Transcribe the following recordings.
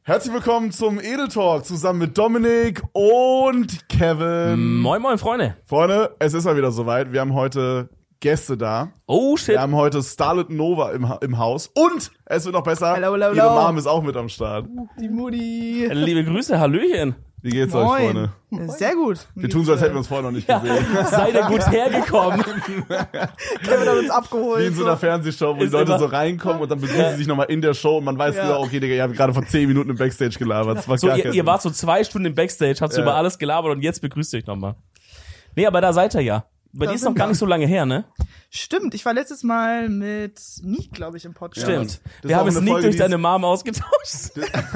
Herzlich willkommen zum Edel Talk zusammen mit Dominik und Kevin. Moin, moin, Freunde. Freunde, es ist mal wieder soweit. Wir haben heute Gäste da. Oh, shit. Wir haben heute Starlet Nova im Haus. Und es wird noch besser. Hello, hello, Ihre hello. Mom ist auch mit am Start. Die Mutti. Liebe Grüße, Hallöchen. Wie geht's Moin. euch, Freunde? Sehr gut. Wir tun so, als hätten wir uns vorher noch nicht gesehen. Seid ihr gut hergekommen. Kevin hat uns abgeholt. Wie in so einer Fernsehshow, wo die Ist Leute immer- so reinkommen und dann begrüßen sie sich nochmal in der Show und man weiß, Ja. okay, Digga, ihr habt gerade vor 10 Minuten im Backstage gelabert. Das war So, gar ihr kein wart so 2 Stunden im Backstage, habt so Ja. über alles gelabert und jetzt begrüßt ihr euch nochmal. Nee, aber da seid ihr ja. Bei Da dir ist sind noch gar wir. nicht so lange her, ne? Stimmt, ich war letztes Mal mit Nick, glaube ich, im Podcast. Stimmt. Das Wir war haben auch es eine nicht Folge, durch die deine Mom ausgetauscht.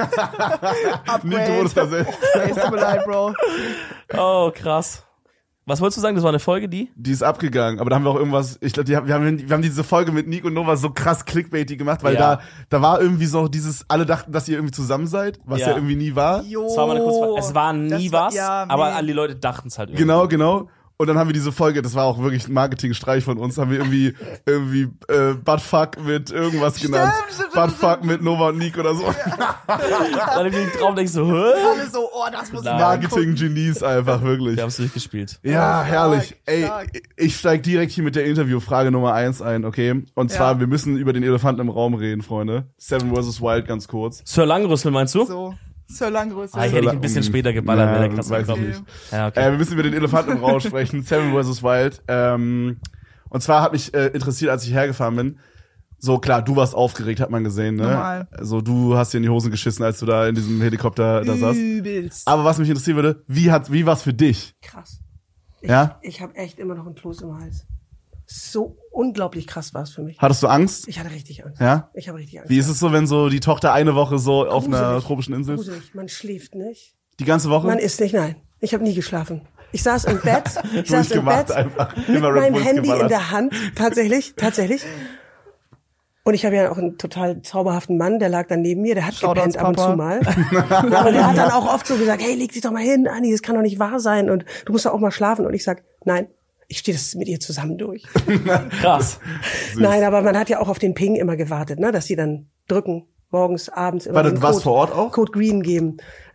Nick, du wurdest da selbst. Ey, es tut mir leid, Bro. Oh, krass. Was wolltest du sagen? Das war eine Folge, die? Die ist abgegangen, aber da haben wir auch irgendwas, ich glaube, wir haben diese Folge mit Nick und Nova so krass clickbaity gemacht, weil Ja. da war irgendwie so dieses, alle dachten, dass ihr irgendwie zusammen seid, was ja, Ja. irgendwie nie war. Jo. Das war mal eine kurze Es war nie Das war- was, ja, aber nee. alle die Leute dachten es halt irgendwie. Genau. Und dann haben wir diese Folge, das war auch wirklich ein Marketingstreich von uns, haben wir irgendwie Buttfuck mit irgendwas genannt. Stimmt. Buttfuck mit Nova und Nick oder so. Alle den Traum denkst so, hä? Alle so, oh, das muss ich Nein. mal angucken. Marketing-Genies einfach, wirklich. Wir haben es durchgespielt. Ja, herrlich. Ey, stark. ich steig direkt hier mit der Interviewfrage Nummer 1 ein, okay? Und zwar, Ja. wir müssen über den Elefanten im Raum reden, Freunde. Seven vs. Wild, ganz kurz. Sir Langrüssel, meinst du? So, Sir Langgröße. Ah, hätte ich ein bisschen später geballert, Ja, wäre der krass weiß ich gekommen. nicht. Ja, okay. Wir müssen über den Elefanten im Raum sprechen. Seven vs. Wild. Und zwar hat mich interessiert, als ich hergefahren bin. So, klar, du warst aufgeregt, hat man gesehen, ne? Normal. Also, du hast dir in die Hosen geschissen, als du da in diesem Helikopter da saßt. Übelst. Aber was mich interessieren würde, wie war's für dich? Krass. Ja? Ich habe echt immer noch einen Kloß im Hals. So unglaublich krass war es für mich. Hattest du Angst? Ich hatte richtig Angst. Ja? Ich habe richtig Angst. Wie ist es so, wenn so die Tochter eine Woche so auf einer Gruselig. tropischen Insel ist? Gruselig. Man schläft nicht. Die ganze Woche? Man isst nicht, nein. Ich habe nie geschlafen. Ich saß im Bett. Ich saß im Durchgemacht Bett einfach. mit Immer Red meinem Bulls Handy geballert. in der Hand. Tatsächlich. Und ich habe ja auch einen total zauberhaften Mann, der lag dann neben mir, der hat Shoutouts, gepennt ab und Papa. zu mal. Aber der hat dann auch oft so gesagt, hey, leg dich doch mal hin, Anni, das kann doch nicht wahr sein und du musst doch auch mal schlafen. Und ich sag, nein, ich stehe das mit ihr zusammen durch. Krass. Nein, aber man hat ja auch auf den Ping immer gewartet, ne, dass sie dann drücken, morgens, abends immer Warte, den du warst Code- vor Ort auch? Code Green geben.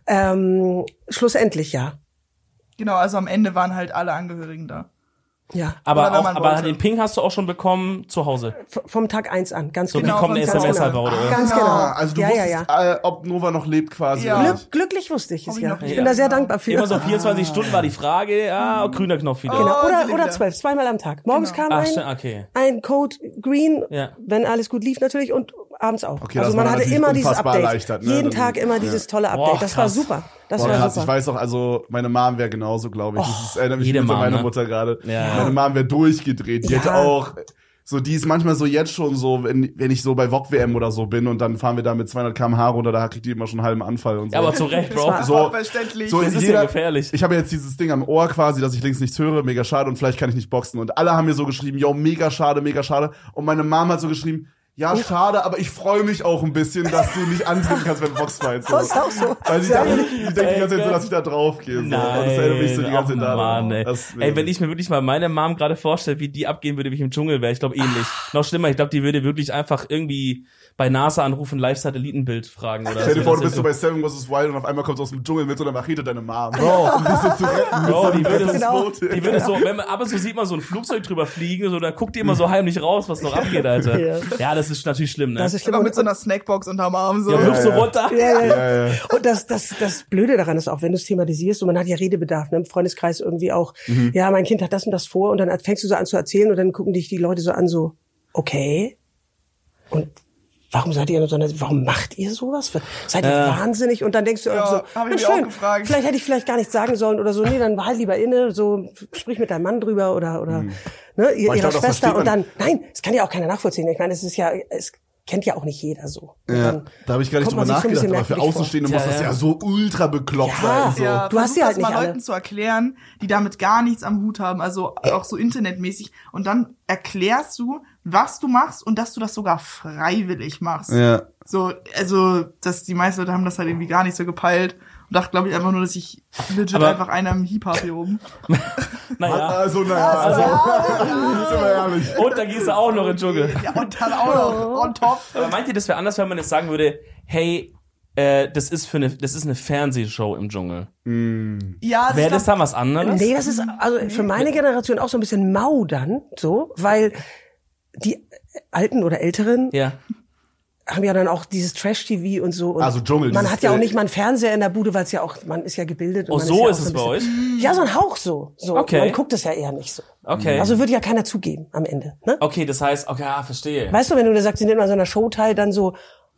Schlussendlich ja. Genau, also am Ende waren halt alle Angehörigen da. Ja. Aber Oder wenn auch, man aber wollte. den Ping hast du auch schon bekommen zu Hause. Vom Tag 1 an, ganz So, genau. wie kommt eine von SMS Corona. einfach, oder? Ganz Genau. genau. Also du ja, wusstest, ja. ob Nova noch lebt quasi. Ja. oder nicht? Glücklich wusste ich es Hab ich ja. noch Ich nie. bin da sehr dankbar für. Immer so 24 Stunden war die Frage, grüner Knopf wieder. Genau. Oh, Oder, sie oder wieder. 12, zweimal am Tag. Morgens Genau. kam Ach, stimmt, okay. ein Code Green, Ja. wenn alles gut lief natürlich und abends auch. Okay, also das man war hatte natürlich immer dieses unfassbar Update. erleichtert, ne? Jeden Dann- Tag immer ja. dieses tolle Update. Boah, das war krass. super. Das Boah, war krass. super. Ich weiß auch, also meine Mom wäre genauso, glaube ich. Das erinnert mich jede gut an Mom, meine ne? Mutter gerade. Ja. Meine Mom wäre durchgedreht. Die Ja. hätte auch, so die ist manchmal so jetzt schon so, wenn ich so bei VOG WM oder so bin und dann fahren wir da mit 200 km/h runter, da kriegt die immer schon einen halben Anfall und so. Ja, aber zu Recht, Bro. war- so, Verständlich. so Das ist jeder, ja gefährlich. Ich habe jetzt dieses Ding am Ohr quasi, dass ich links nichts höre, mega schade und vielleicht kann ich nicht boxen. Und alle haben mir so geschrieben, yo, mega schade, mega schade. Und meine Mom hat so geschrieben, ja, schade, aber ich freue mich auch ein bisschen, dass du nicht antreten kannst, wenn du Boxfight. So. Das ist auch so. Weil ich denke die ganze Zeit so, dass ich da drauf gehe. So. Und das erinnert mich so die ganze Zeit daran. Mann, ey. Ey, wenn ich mir wirklich mal meine Mom gerade vorstelle, wie die abgehen würde, wie ich im Dschungel wäre, ich glaube ähnlich. Noch schlimmer, ich glaube, die würde wirklich einfach irgendwie bei NASA anrufen, Live-Satellitenbild fragen oder Stell dir so. vor, du Das bist so ist bei Seven vs. Wild und auf einmal kommst du aus dem Dschungel mit so einer Machete deine Mom. Bro, um dich so zu retten. Mit Bro, so die würde, Genau. die würde so, wenn man ab und zu sieht man so ein Flugzeug drüber fliegen, so, dann guckt die immer so heimlich raus, was noch abgeht, Alter. Ja. Ja, das ist natürlich schlimm, ne? Das ist schlimm. Aber mit so einer Snackbox unterm Arm so. ja, wirfst du ja. runter. Ja. Und das Blöde daran ist auch, wenn du es thematisierst, und man hat ja Redebedarf, ne, im Freundeskreis irgendwie auch, ja, mein Kind hat das und das vor, und dann fängst du so an zu erzählen, und dann gucken dich die Leute so an, so, okay, und warum seid ihr so, warum macht ihr sowas? Seid ihr wahnsinnig? Und dann denkst du Ja, so, hab ich na mich auch schön, gefragt. vielleicht hätte ich vielleicht gar nichts sagen sollen oder so, nee, dann halt lieber inne, so, sprich mit deinem Mann drüber oder ne, Boah, ich ihrer glaub, das Schwester, versteht und man. dann, nein, das kann ja auch keiner nachvollziehen. Ich meine, es kennt ja auch nicht jeder so. Und Ja, dann da habe ich gar nicht kommt drüber man sich schon ein nachgedacht, bisschen aber für merkwürdig vor. Außenstehende muss das Ja. ja so ultra bekloppt Ja. sein. So. Ja, Du hast sie halt das mal nicht alle. Leuten zu erklären, die damit gar nichts am Hut haben, also auch so internetmäßig. Und dann erklärst du, was du machst und dass du das sogar freiwillig machst. Ja. So, also, die meisten Leute haben das halt irgendwie gar nicht so gepeilt. Und dachte, glaube ich, einfach nur, dass ich legit Aber- einfach einer im Hieb habe hier oben. Naja. Also, sind wir ehrlich. Und da gehst du auch noch in den Dschungel. Ja, und dann auch noch on top. Aber meint ihr, das wäre anders, wenn man jetzt sagen würde, hey, das ist eine Fernsehshow im Dschungel. Ja, also Wäre das dann was anderes? Nee, das ist also für meine Generation auch so ein bisschen mau dann, so, weil die Alten oder Älteren Ja. haben ja dann auch dieses Trash-TV und so. Und Also Dschungel, man dieses, hat ja auch nicht mal einen Fernseher in der Bude, weil es ja auch, man ist ja gebildet. Und Oh, man so ja ist auch es so ein bei bisschen- Ja, so ein Hauch so. Okay. Man guckt es ja eher nicht so. Okay. Also würde ja keiner zugeben am Ende. Ne? Okay, das heißt, okay, verstehe. Weißt du, wenn du da sagst, sie nimmt mal so einer Show teil, dann so,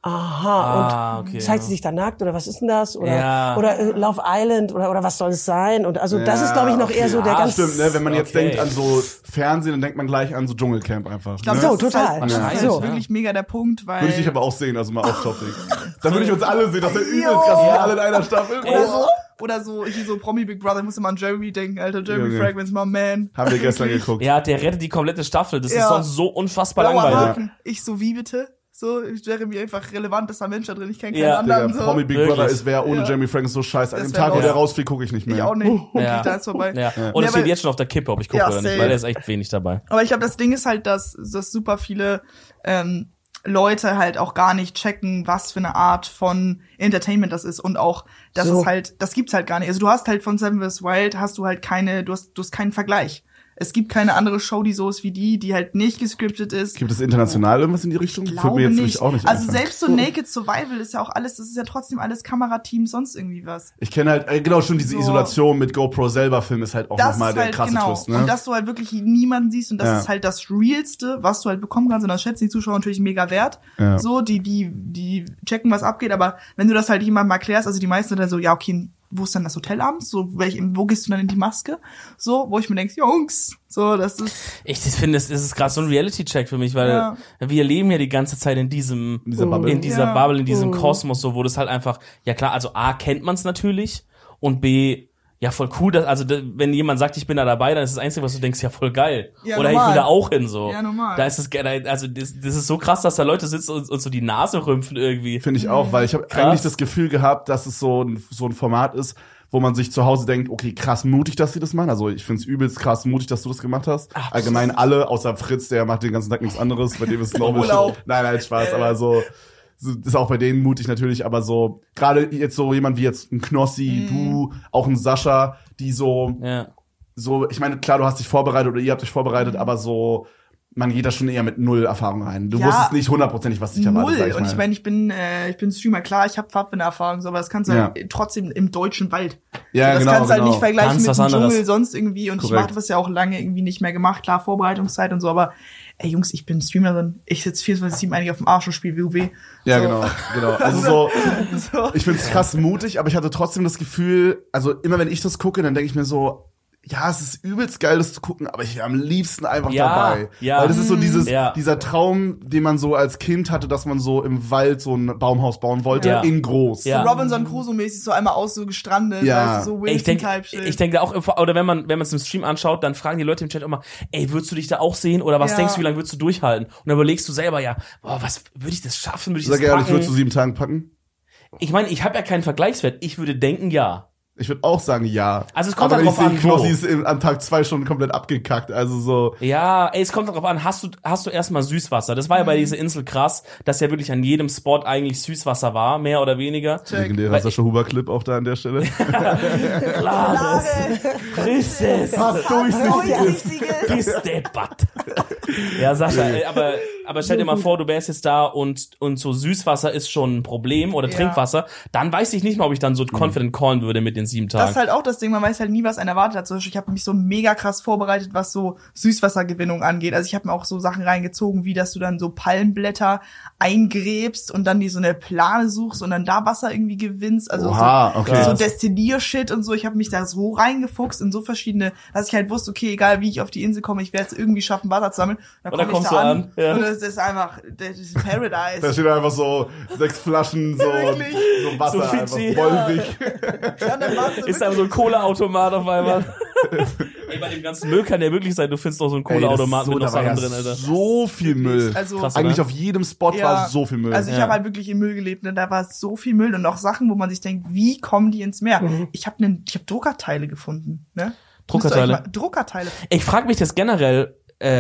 aha, und okay, zeigt ja. sie sich da nackt oder was ist denn das? Oder, Ja. oder Love Island oder was soll es sein? Und also das ist, glaube ich, noch eher so der Ja, ganz... Stimmt, ne? Wenn man jetzt Okay. denkt an so Fernsehen, dann denkt man gleich an so Dschungelcamp einfach. Ich glaube, ne? So, das ist total. halt, das ist halt So. wirklich mega der Punkt, weil... Würde ich dich aber auch sehen, also mal off-topic. Dann würde ich uns alle sehen, das wäre übelst krass, wir alle in einer Staffel. Oder so, hier so Promi Big Brother, ich muss immer an Jeremy denken, Alter, Jeremy Junge. Fragrance, my man. Haben wir gestern geguckt. Ja, der rettet die komplette Staffel. Das ist Ja. sonst so unfassbar Blauer langweilig. Haken. Ich so, wie bitte? So, Jeremy einfach relevantester Mensch da drin, ich kenne keinen Ja. anderen. Digga, So. Promi Big Wirklich. Brother ist wer ohne Ja. Jeremy Fragrance so scheiße. An Das dem wär Tag, wo raus. der rausfliegt, gucke ich nicht Ich mehr. auch nicht. Ja. Da ist vorbei. Ja. Und Ja, es steht weil- jetzt schon auf der Kippe, ob ich gucke Ja, oder nicht, safe. weil der ist echt wenig dabei. Aber ich glaube, das Ding ist halt, dass super viele Leute halt auch gar nicht checken, was für eine Art von Entertainment das ist und auch, dass So. es halt, das gibt's halt gar nicht. Also du hast halt von Seven vs. Wild hast du halt du hast keinen Vergleich. Es gibt keine andere Show, die so ist wie die halt nicht gescriptet ist. Gibt es international irgendwas in die Richtung? Ich Fällt glaube mir jetzt nicht. nämlich auch nicht Also einfallen. selbst so Naked Survival ist ja auch alles, das ist ja trotzdem alles Kamerateam, sonst irgendwie was. Ich kenne halt, genau, schon diese So. Isolation mit GoPro selber Film ist halt auch Das nochmal ist der halt, krasse genau. Twist, ne? Und dass du halt wirklich niemanden siehst und das Ja. ist halt das Realste, was du halt bekommen kannst und das schätzen die Zuschauer natürlich mega wert. Ja. So, die checken, was abgeht, aber wenn du das halt jemandem erklärst, also die meisten sind dann so, ja, okay, wo ist dann das Hotel abends? So, wo gehst du dann in die Maske? So, wo ich mir denke, Jungs, so, das ist, Ich finde, es ist gerade so ein Reality-Check für mich, weil Ja. wir leben ja die ganze Zeit in dieser Bubble, in diesem Kosmos, so, wo das halt einfach, ja klar, also A, kennt man es natürlich und B, ja, voll cool, wenn jemand sagt, ich bin da dabei, dann ist das Einzige, was du denkst, ja, voll geil. Ja, Oder normal. ich will da auch hin, so. Ja, normal. Da ist das ist so krass, dass da Leute sitzen und so die Nase rümpfen irgendwie. Finde ich auch, weil ich habe Krass. eigentlich das Gefühl gehabt, dass es so ein Format ist, wo man sich zu Hause denkt, okay, krass mutig, dass sie das machen. Also ich finde es übelst krass mutig, dass du das gemacht hast. Allgemein alle, außer Fritz, der macht den ganzen Tag nichts anderes. Bei dem ist glaube ich Urlaub. nein, Spaß, aber so ist auch bei denen mutig natürlich, aber so gerade jetzt so jemand wie jetzt ein Knossi, du, auch ein Sascha, die so, ich meine, klar, du hast dich vorbereitet oder ihr habt euch vorbereitet, aber so, man geht da schon eher mit null Erfahrung rein. Du Ja, wusstest nicht hundertprozentig, was dich erwartet, sag null. Und ich meine, ich bin Streamer, klar, ich habe Pfadfinder-Erfahrung, so, aber das kannst du halt trotzdem im deutschen Wald. Ja, das genau, kannst du halt genau. nicht vergleichen Ganz mit was dem anderes. Dschungel, sonst irgendwie. Und Korrekt. ich mache das ja auch lange irgendwie nicht mehr gemacht. Klar, Vorbereitungszeit und so, aber ey Jungs, ich bin Streamerin. Ich sitze 24/7 eigentlich auf dem Arsch und spiele WoW. Ja, so. genau. Also so, So. ich find's krass mutig, aber ich hatte trotzdem das Gefühl, also immer wenn ich das gucke, dann denke ich mir so, ja, es ist übelst geil, das zu gucken, aber ich wäre am liebsten einfach dabei. Ja. Weil das ist so Ja. dieser Traum, den man so als Kind hatte, dass man so im Wald so ein Baumhaus bauen wollte, Ja. in groß. Ja. Robinson Crusoe-mäßig so einmal aus so gestrandet, Ja. weißt du, so Ich Wilson-Type-Shit. denke auch, oder wenn man es im Stream anschaut, dann fragen die Leute im Chat immer, ey, würdest du dich da auch sehen? Oder was Ja. denkst du, wie lange würdest du durchhalten? Und dann überlegst du selber, ja, boah, was, würde ich das schaffen? Würde ich Sag das ehrlich, ich würde packen? zu 7 Tagen packen. Ich meine, ich habe ja keinen Vergleichswert. Ich würde denken, ja. Ich würde auch sagen, ja. Also es kommt aber halt ich drauf an, sehe, wo. Knossi ist an Tag 2 schon komplett abgekackt. Also so. Ja, ey, es kommt darauf an, hast du erstmal Süßwasser? Das war ja bei dieser Insel krass, dass ja wirklich an jedem Spot eigentlich Süßwasser war, mehr oder weniger. Legendärer Sascha Huber-Clip auch da an der Stelle. Klares, frisches, Fast durchsichtiges. Gesteppert. Ja, Sascha, aber stell dir mal vor, du wärst jetzt da und so Süßwasser ist schon ein Problem oder Ja. Trinkwasser, dann weiß ich nicht mal, ob ich dann so confident callen würde mit den 7 Tagen. Das ist halt auch das Ding, man weiß halt nie, was einen erwartet hat. Zum Beispiel, ich habe mich so mega krass vorbereitet, was so Süßwassergewinnung angeht. Also ich habe mir auch so Sachen reingezogen, wie dass du dann so Palmblätter eingräbst und dann die so eine Plane suchst und dann da Wasser irgendwie gewinnst. Also Oha, so, okay. so Destilliershit und so. Ich habe mich da so reingefuchst in so verschiedene, dass ich halt wusste, okay, egal wie ich auf die Insel komme, ich werde es irgendwie schaffen, Wasser zu sammeln. Dann Und dann komm ich kommst da du an an, ja. und das ist einfach, das ist Paradise. Da steht einfach so 6 Flaschen, so Wirklich? Wasser, So einfach Fidschi. wolvig. Ja, dann war's Ist da so ein Cola-Automat auf einmal. Ey, bei dem ganzen Müll kann der wirklich sein, du findest doch so einen Cola-Automat mit noch Sachen drin, Alter. So viel Müll. Also, Krass, Eigentlich oder? auf jedem Spot war so viel Müll. Also ich Ja. habe halt wirklich im Müll gelebt und da war so viel Müll und auch Sachen, wo man sich denkt, wie kommen die ins Meer? Ich habe Druckerteile gefunden, ne? Druckerteile? Druckerteile. Ich frage mich das generell,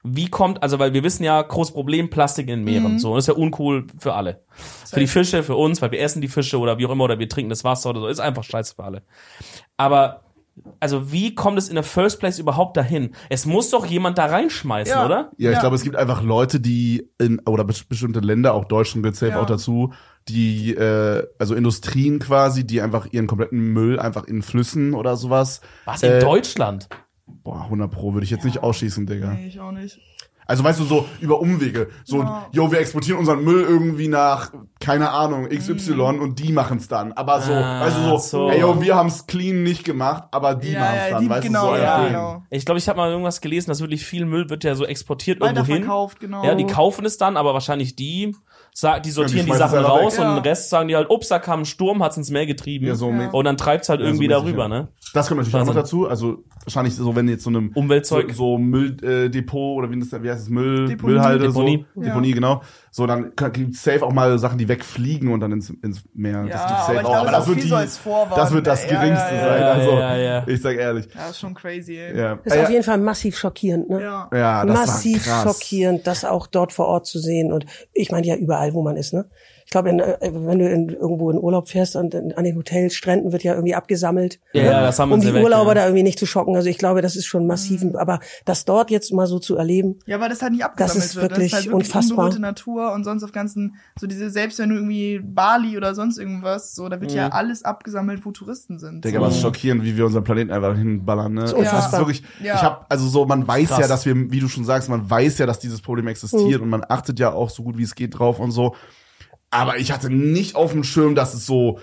wie kommt, also weil wir wissen ja, großes Problem, Plastik in Meeren, so, das ist ja uncool für alle. Für die Fische, für uns, weil wir essen die Fische oder wie auch immer, oder wir trinken das Wasser oder so, ist einfach scheiße für alle. Aber, also wie kommt es in der First Place überhaupt dahin? Es muss doch jemand da reinschmeißen, oder? Ja, ich glaube, es gibt einfach Leute, die oder bestimmte Länder, auch Deutschland gehört safe auch dazu, die, also Industrien quasi, die einfach ihren kompletten Müll einfach in Flüssen oder sowas. Was, in Deutschland? Boah, 100% würde ich jetzt nicht ausschließen, Digga. Nee, ich auch nicht. Also weißt du, so über Umwege. So, wir exportieren unseren Müll irgendwie nach, keine Ahnung, XY und die machen's dann. Aber so, weißt du, so, ey, wir haben's clean nicht gemacht, aber die machen's dann, weißt du, so ein Ding. Genau. Ich glaube, ich habe mal irgendwas gelesen, dass wirklich viel Müll wird ja so exportiert irgendwo hin. Verkauft, genau. Ja, die kaufen es dann, aber wahrscheinlich die sortieren die Sachen selber raus weg. und den Rest sagen die halt, ups, da kam ein Sturm, hat's ins Meer getrieben. Ja, so und dann treibt's halt irgendwie so darüber, ja. ne? Das kommt natürlich auch noch dazu. Also wahrscheinlich so, wenn jetzt so einem Umweltzeug. so Mülldepot oder wie heißt es, Deponie. Müllhalde, Deponie. so. Deponie, genau. So, dann gibt's safe auch mal Sachen, die wegfliegen und dann ins Meer. Ja, das gibt's safe aber ich auch. glaube, Aber das das ist wird viel so als Vorwand. das wird das Geringste sein. Also, ich sag ehrlich. Ja, ist schon crazy, ey. Ja. Das ist auf jeden Fall massiv schockierend, ne? Ja, das Massiv war krass. schockierend, das auch dort vor Ort zu sehen. Und ich meine ja überall, wo man ist, ne? Ich glaube, wenn du irgendwo in Urlaub fährst und an den Hotels, Stränden wird ja irgendwie abgesammelt, Ja, das haben wir um die weg, Urlauber da irgendwie nicht zu schocken. Also ich glaube, das ist schon massiv. Aber das dort jetzt mal so zu erleben, Ja, weil das halt nicht abgesammelt das ist wird. wirklich Das ist halt wirklich unfassbar. unberührte Natur und sonst auf ganzen, so diese, selbst wenn du irgendwie Bali oder sonst irgendwas, so, da wird ja alles abgesammelt, wo Touristen sind. Digga, so. was schockierend, wie wir unseren Planeten einfach hinballern, ne? Das unfassbar. ist wirklich, Ja. ich hab, also so, man weiß Krass. ja, dass wir, wie du schon sagst, man weiß ja, dass dieses Problem existiert und man achtet ja auch so gut wie es geht drauf und so. Aber ich hatte nicht auf dem Schirm, dass es so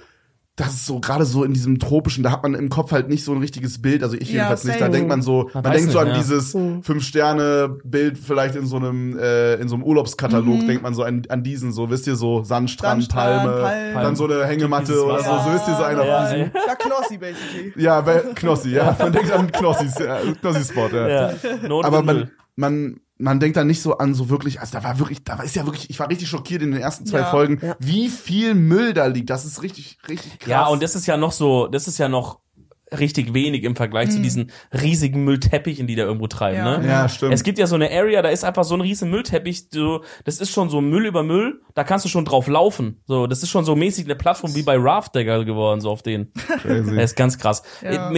gerade so in diesem tropischen, da hat man im Kopf halt nicht so ein richtiges Bild, also ich jedenfalls nicht, da same. denkt man so, man weiß denkt so nicht, an ja. dieses 5-Sterne-Bild vielleicht in so einem Urlaubskatalog, denkt man so an diesen, so, wisst ihr, so Sandstrand, Palme, dann so eine Hängematte Dieses oder so, Wasser. so wisst ihr, so einer Ja, von diesen. Ja, Knossi, basically. Ja, Knossi, ja, man denkt an Knossi-Spot, ja. Ja. Not Aber und Müll. man denkt da nicht so an so wirklich, also ich war richtig schockiert in den ersten 2 Folgen, wie viel Müll da liegt. Das ist richtig krass. Ja, und das ist ja noch richtig wenig im Vergleich zu diesen riesigen Müllteppichen, die da irgendwo treiben, Ja. ne? Ja, stimmt. Es gibt ja so eine Area, da ist einfach so ein riesen Müllteppich, so, das ist schon so Müll über Müll, da kannst du schon drauf laufen. So, das ist schon so mäßig eine Plattform wie bei Raft Digger geworden, so auf den. Crazy. Das ist ganz krass. Ja.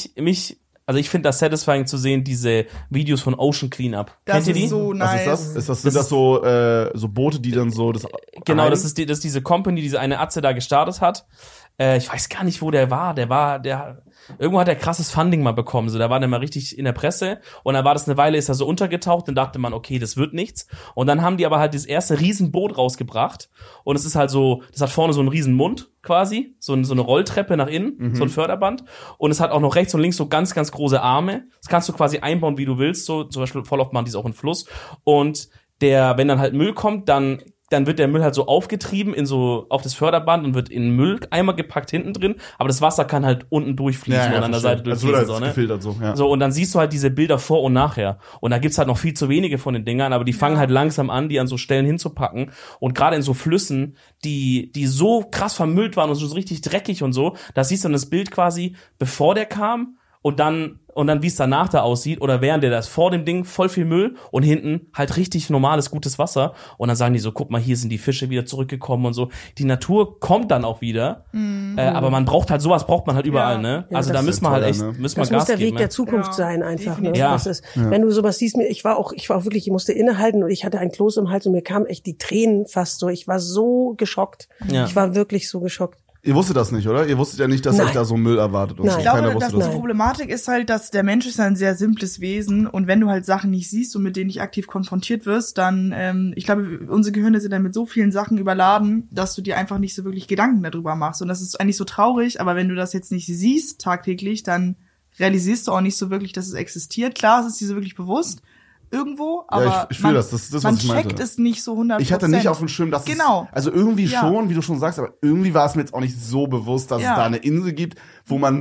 Also ich finde das satisfying zu sehen, diese Videos von Ocean Cleanup. Das Kennt ihr die? ist so nice. Was ist das? Sind das so Boote, die dann so das Genau, das ist diese Company, diese eine Atze da gestartet hat. Ich weiß gar nicht, wo der war. Irgendwo hat er krasses Funding mal bekommen. So, da war der mal richtig in der Presse. Und dann war das eine Weile, ist er so untergetaucht. Dann dachte man, okay, das wird nichts. Und dann haben die aber halt das erste Riesenboot rausgebracht. Und es ist halt so, das hat vorne so einen riesen Mund quasi. So eine Rolltreppe nach innen. So ein Förderband. Und es hat auch noch rechts und links so ganz, ganz große Arme. Das kannst du quasi einbauen, wie du willst. So, zum Beispiel voll oft machen die es auch in Fluss. Und wenn dann halt Müll kommt, dann wird der Müll halt so aufgetrieben auf das Förderband und wird in einen Mülleimer gepackt hinten drin, aber das Wasser kann halt unten durchfließen und an der Seite durchfließen. Also So, ne? gefiltert so, ja. So, und dann siehst du halt diese Bilder vor und nachher. Und da gibt's halt noch viel zu wenige von den Dingern, aber die fangen halt langsam an, die an so Stellen hinzupacken. Und gerade in so Flüssen, die so krass vermüllt waren und so richtig dreckig und so, da siehst du dann das Bild quasi, bevor der kam und dann wie es danach da aussieht oder während der das vor dem Ding voll viel Müll und hinten halt richtig normales, gutes Wasser und dann sagen die so, guck mal, hier sind die Fische wieder zurückgekommen und so. Die Natur kommt dann auch wieder, aber man braucht halt überall, ne? Ja, also das da müssen wir halt echt, ne? müssen wir das muss Gas der geben, Weg ne? der Zukunft Ja, sein einfach. Ne? definitiv. Ja. Das ist, wenn du sowas siehst, ich war auch wirklich, ich musste innehalten und ich hatte ein Kloß im Hals und mir kamen echt die Tränen fast so. Ich war so geschockt. Ja. Ich war wirklich so geschockt. Ihr wusstet das nicht, oder? Ihr wusstet ja nicht, dass Nein. euch da so Müll erwartet. Und Nein. so. Ich glaube, Keiner dass wusste die das. Problematik ist halt, dass der Mensch ist ein sehr simples Wesen und wenn du halt Sachen nicht siehst und mit denen nicht aktiv konfrontiert wirst, dann, ich glaube, unsere Gehirne sind dann mit so vielen Sachen überladen, dass du dir einfach nicht so wirklich Gedanken darüber machst. Und das ist eigentlich so traurig, aber wenn du das jetzt nicht siehst tagtäglich, dann realisierst du auch nicht so wirklich, dass es existiert. Klar, es ist dir so wirklich bewusst irgendwo, aber Ja, ich fühle das ist das, was man ich meinte. checkt es nicht so 100%. Ich hatte nicht auf dem Schirm, dass Genau. es, also irgendwie Ja. schon, wie du schon sagst, aber irgendwie war es mir jetzt auch nicht so bewusst, dass Ja. es da eine Insel gibt, wo man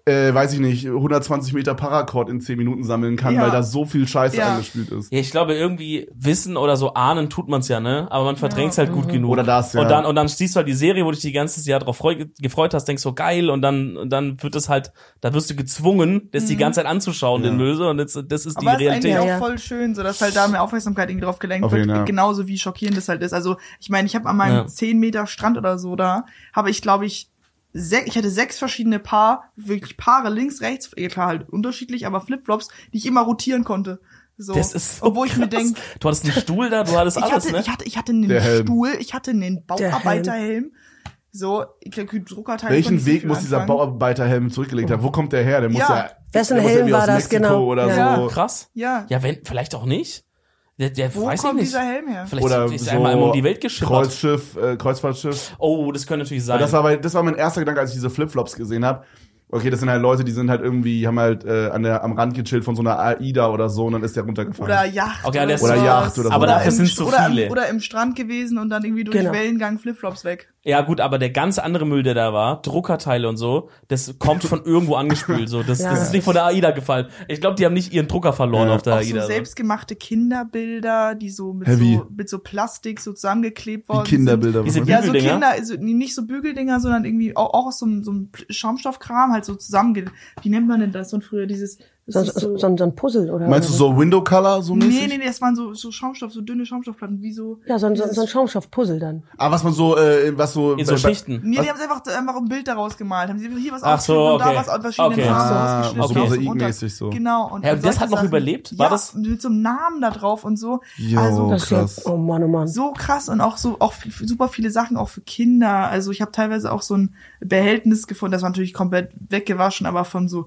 weiß ich nicht, 120 Meter Paracord in 10 Minuten sammeln kann, weil da so viel Scheiße eingespült ist. Ja, ich glaube, irgendwie wissen oder so ahnen tut man's ja, ne? Aber man verdrängt's halt gut genug. Oder das, ja. Und dann siehst du halt die Serie, wo du dich die ganze Jahr drauf gefreut hast, denkst so geil und dann wird es halt, da wirst du gezwungen, das die ganze Zeit anzuschauen, den Müll, so, und das ist die Aber Realität. Aber ist eigentlich auch voll schön, so dass halt da mehr Aufmerksamkeit irgendwie drauf gelenkt wird, genauso wie schockierend das halt ist. Also, ich meine, ich habe an meinem 10 Meter Strand oder so da, habe ich, glaube ich hatte 6 verschiedene wirklich Paare links, rechts, klar halt unterschiedlich, aber Flipflops, die ich immer rotieren konnte. So. Das ist so obwohl ich mir denke, du hattest einen Stuhl da, du hattest alles, ne? Ich hatte einen Stuhl, ich hatte einen Bauarbeiterhelm. So, Druckerteil. Welchen Weg muss dieser Bauarbeiterhelm zurückgelegt haben? Wo kommt der her? Der muss ja wessen Helm war das, Mexiko genau? Oder so. Krass. Ja. Ja, vielleicht auch nicht. Der Wo weiß kommt nicht. dieser Helm her? Vielleicht oder ist so er einmal um die Welt geschippert. Kreuzfahrtschiff. Oh, das könnte natürlich sein. Das war mein erster Gedanke, als ich diese Flipflops gesehen habe. Okay, das sind halt Leute, die sind halt irgendwie, haben halt am Rand gechillt von so einer AIDA oder so und dann ist der runtergefallen. Oder Yacht. Okay, oder Yacht oder so. Aber dafür sind so viele. Oder im Strand gewesen und dann irgendwie durch Wellengang Flipflops weg. Ja gut, aber der ganz andere Müll, der da war, Druckerteile und so, das kommt von irgendwo angespült. So, das ist nicht von der AIDA gefallen. Ich glaube, die haben nicht ihren Drucker verloren auf der auch AIDA. So selbstgemachte Kinderbilder, die so mit so Plastik so zusammengeklebt worden sind. Kinderbilder. Diese ja, so Bügeldinger? Kinder, also nicht so Bügeldinger, sondern irgendwie auch aus so einem Schaumstoffkram halt so wie nennt man denn das? Und früher dieses so ein Puzzle, oder? Meinst du so Window Color, so mäßig? Nee, das waren so Schaumstoff, so dünne Schaumstoffplatten, wie so. Ja, so ein Schaumstoff-Puzzle dann. Aber was man so, in so Schichten. Nee, die haben einfach ein Bild daraus gemalt. Haben sie hier was ausgeschnitten und da was aus verschiedenen Farben ausgeschnitten. Mosaikmäßig so. Genau. Und das hat noch überlebt? War das? Mit so einem Namen da drauf und so. Jo, also, krass. Oh Mann. So krass und auch super viele Sachen auch für Kinder. Also ich habe teilweise auch so ein Behältnis gefunden, das war natürlich komplett weggewaschen, aber von so,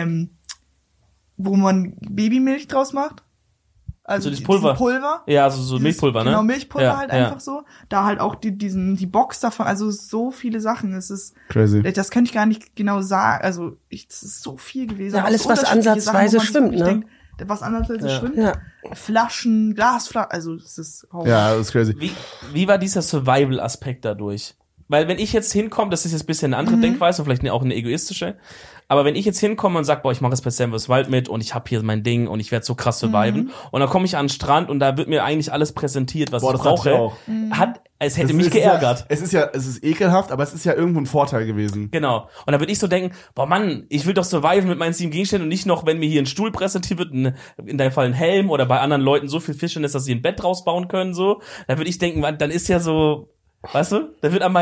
wo man Babymilch draus macht. Also das Pulver. Ja, also so Milchpulver, ne? Genau, Milchpulver einfach so. Da halt auch die Box davon, also so viele Sachen. Es ist crazy. Das könnte ich gar nicht genau sagen. Also es ist so viel gewesen. Ja, alles, was ansatzweise schwimmt, ne? Denkt, was ansatzweise schwimmt. Ja. Flaschen, Glasflaschen, also es ist ja, das ist crazy. Wie war dieser Survival-Aspekt dadurch? Weil wenn ich jetzt hinkomme, das ist jetzt ein bisschen eine andere Denkweise und vielleicht auch eine egoistische, aber wenn ich jetzt hinkomme und sag, boah, ich mache jetzt bei Sam vs. Wild mit und ich habe hier mein Ding und ich werde so krass surviven und dann komme ich an den Strand und da wird mir eigentlich alles präsentiert, was ich brauche, es hätte mich geärgert. Es ist ekelhaft, aber es ist ja irgendwo ein Vorteil gewesen. Genau. Und da würde ich so denken, boah Mann, ich will doch surviven mit meinen 7 Gegenständen und nicht noch, wenn mir hier ein Stuhl präsentiert wird, in deinem Fall ein Helm oder bei anderen Leuten so viel Fischen ist, dass sie ein Bett draus bauen können, so. Da würde ich denken, dann ist ja so, weißt du, da wird an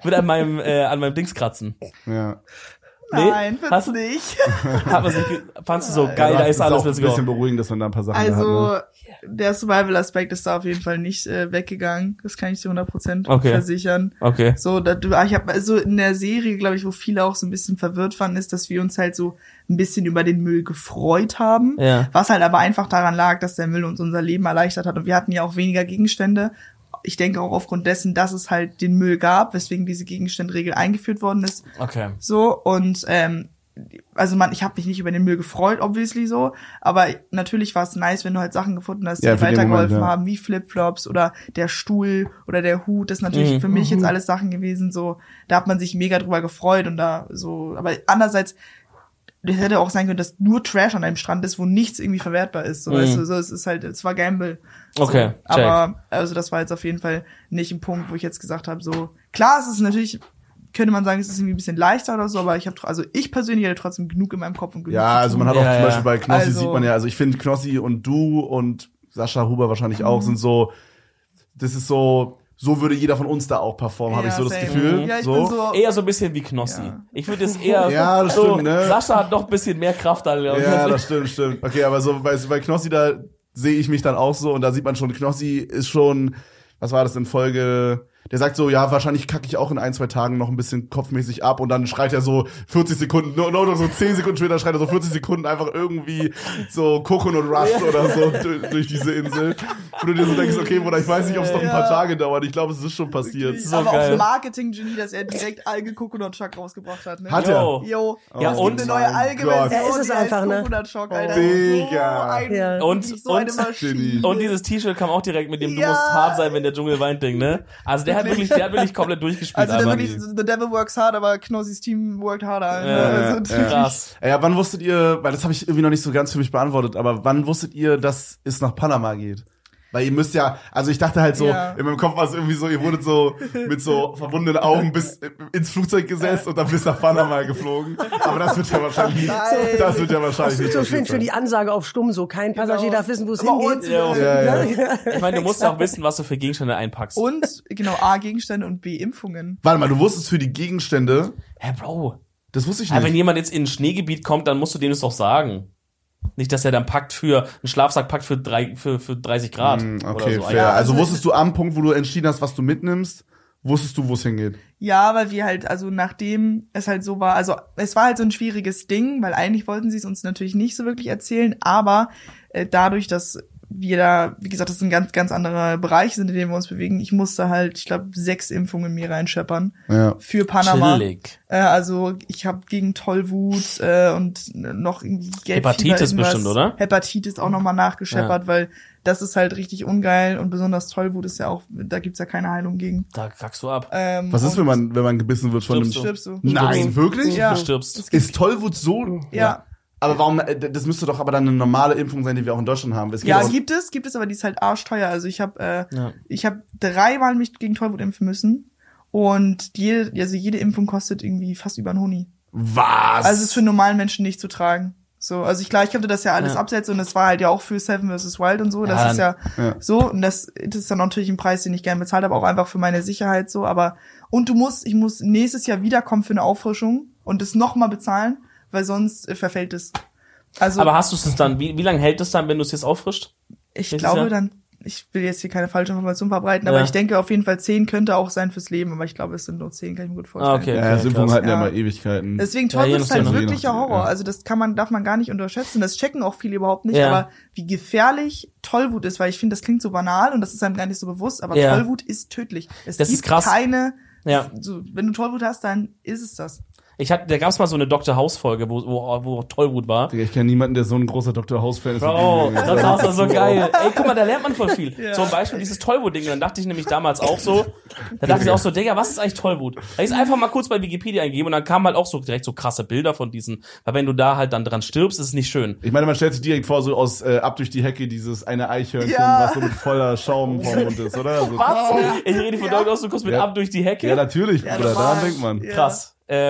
meinem Dings kratzen. Ja. Nein, wird's nicht. Fandst du so geil, da ist alles, let's go. Ein bisschen beruhigend, dass man da ein paar Sachen hat. Ne? Der Survival-Aspekt ist da auf jeden Fall nicht weggegangen. Das kann ich dir 100% versichern. Okay. So, ich habe also in der Serie, glaube ich, wo viele auch so ein bisschen verwirrt waren, ist, dass wir uns halt so ein bisschen über den Müll gefreut haben. Ja. Was halt aber einfach daran lag, dass der Müll uns unser Leben erleichtert hat. Und wir hatten ja auch weniger Gegenstände. Ich denke auch aufgrund dessen, dass es halt den Müll gab, weswegen diese Gegenstandregel eingeführt worden ist. Okay. So, und also ich habe mich nicht über den Müll gefreut, obviously so, aber natürlich war es nice, wenn du halt Sachen gefunden hast, die dir weitergeholfen haben, wie Flipflops oder der Stuhl oder der Hut. Das ist natürlich für mich jetzt alles Sachen gewesen, so, da hat man sich mega drüber gefreut und da so, aber andererseits, das hätte auch sein können, dass nur Trash an einem Strand ist, wo nichts irgendwie verwertbar ist. So, weißt du, so, es war Gamble. So. Okay. Aber, also das war jetzt auf jeden Fall nicht ein Punkt, wo ich jetzt gesagt habe, so, klar, es ist natürlich, könnte man sagen, es ist irgendwie ein bisschen leichter oder so, aber ich persönlich hatte trotzdem genug in meinem Kopf und genug. Ja, also man hat auch zum Beispiel bei Knossi sieht man ja, also ich finde Knossi und du und Sascha Huber wahrscheinlich auch sind so, das ist so würde jeder von uns da auch performen, habe ich so das Gefühl. Ja, ich bin so eher so ein bisschen wie Knossi. Ja. Ich würde es eher das so, stimmt, ne? Sascha hat doch ein bisschen mehr Kraft an. Ja, das stimmt. Okay, aber so bei Knossi, da sehe ich mich dann auch so und da sieht man schon, Knossi ist schon, was war das in Folge, der sagt so, ja, wahrscheinlich kacke ich auch in 1-2 Tagen noch ein bisschen kopfmäßig ab und dann schreit er so 40 Sekunden, no, so 10 Sekunden später schreit er so 40 Sekunden einfach irgendwie so Coconut Rush oder so durch diese Insel. Und du dir so denkst, okay, Bruder, ich weiß nicht, ob es noch ein paar Tage dauert. Ich glaube, es ist schon passiert. So aber geil. Auch Marketing-Genie, dass er direkt Alge Coconut Shock rausgebracht hat. Ne? Hat er? Jo. Ja, und eine neue Alge-Version, ist es einfach, ne? Coconut Shock, Alter. Digga. Und dieses T-Shirt kam auch direkt mit dem, du musst hart sein, wenn der Dschungel weint, Ding, ne? Also der hat wirklich komplett durchgespielt. Also der aber wirklich, the devil works hard, aber Knossis Team worked harder. Also, krass. Ja, wann wusstet ihr, weil das habe ich irgendwie noch nicht so ganz für mich beantwortet, aber wann wusstet ihr, dass es nach Panama geht? Weil ihr müsst ja, also ich dachte halt so, in meinem Kopf war es irgendwie so, ihr wurdet so mit so verbundenen Augen bis ins Flugzeug gesetzt und dann bis nach Panama geflogen. Aber das wird ja wahrscheinlich nicht so schön für die Ansage auf stumm, so kein Passagier darf wissen, wo es hingeht. Ja. Ich meine, du musst ja auch wissen, was du für Gegenstände einpackst. Und, genau, A, Gegenstände und B, Impfungen. Warte mal, du wusstest für die Gegenstände, Hä, Bro. das wusste ich Aber nicht. wenn jemand jetzt in ein Schneegebiet kommt, dann musst du dem das doch sagen. Nicht, dass er dann einen Schlafsack packt für 30 Grad. Okay, oder so. fair. Ja, Also also wusstest du am Punkt, wo du entschieden hast, was du mitnimmst, wusstest du, wo es hingeht? Ja, weil wir halt, also nachdem es halt so war, also es war halt so ein schwieriges Ding, weil eigentlich wollten sie es uns natürlich nicht so wirklich erzählen, aber dadurch, dass wir da, wie gesagt, das sind ganz, ganz andere Bereiche sind, in denen wir uns bewegen. Ich musste halt, ich glaube, 6 Impfungen mir reinscheppern für Panama. Chillig. Also ich habe gegen Tollwut und noch irgendwie Hepatitis bestimmt, oder? Hepatitis auch nochmal nachgescheppert, weil das ist halt richtig ungeil und besonders Tollwut ist ja auch, da gibt's ja keine Heilung gegen. Da kackst du ab. Was ist, wenn man gebissen wird von einem... Stirbst du. Nein, wirklich? Ja. Du stirbst. Ist Tollwut so? Ja. Aber warum, das müsste doch aber dann eine normale Impfung sein, die wir auch in Deutschland haben. Es gibt Gibt es, aber die ist halt arschteuer. Also ich habe 3 Mal mich gegen Tollwut impfen müssen und jede Impfung kostet irgendwie fast über einen Huni. Was? Also es ist für normalen Menschen nicht zu tragen. So, also ich konnte das ja alles absetzen und das war halt ja auch für Seven vs. Wild und so. Das ist ja so und das ist dann natürlich ein Preis, den ich gerne bezahlt habe, auch einfach für meine Sicherheit so. Aber und ich muss nächstes Jahr wiederkommen für eine Auffrischung und das nochmal bezahlen, weil sonst verfällt es. Also, aber hast du es dann, wie lange hält es dann, wenn du es jetzt auffrischt? Ich glaube dann, ich will jetzt hier keine falsche Information verbreiten, aber ich denke auf jeden Fall 10 könnte auch sein fürs Leben, aber ich glaube, es sind nur 10, kann ich mir gut vorstellen. Okay. Ja, Impfungen halten ja mal Ewigkeiten. Deswegen Tollwut ist halt nachdem. wirklicher Horror. Ja. Also das darf man gar nicht unterschätzen. Das checken auch viele überhaupt nicht, Ja. aber wie gefährlich Tollwut ist, weil ich finde, das klingt so banal und das ist einem gar nicht so bewusst, aber Tollwut ist tödlich. Es das gibt ist krass. so, wenn du Tollwut hast, dann ist es das. Da gab's mal so eine Dr. House-Folge, wo Tollwut war. Digga, ich kenne niemanden, der so ein großer Dr. House-Fan ist. Bro, das war so geil. Ey, guck mal, da lernt man voll viel. Zum Beispiel dieses Tollwut-Ding. Dann dachte ich nämlich damals auch so, Digga, was ist eigentlich Tollwut? Da ist einfach mal kurz bei Wikipedia eingeben und dann kamen halt auch so direkt so krasse Bilder von diesen. Weil wenn du da halt dann dran stirbst, ist es nicht schön. Ich meine, man stellt sich direkt vor, so aus ab durch die Hecke dieses eine Eichhörnchen, was so mit voller Schaum vom Mund ist, oder? So. Was? Ich rede von Dr. House, du kommst mit ab durch die Hecke. Ja, natürlich, Bruder, daran denkt man. Ja. Krass.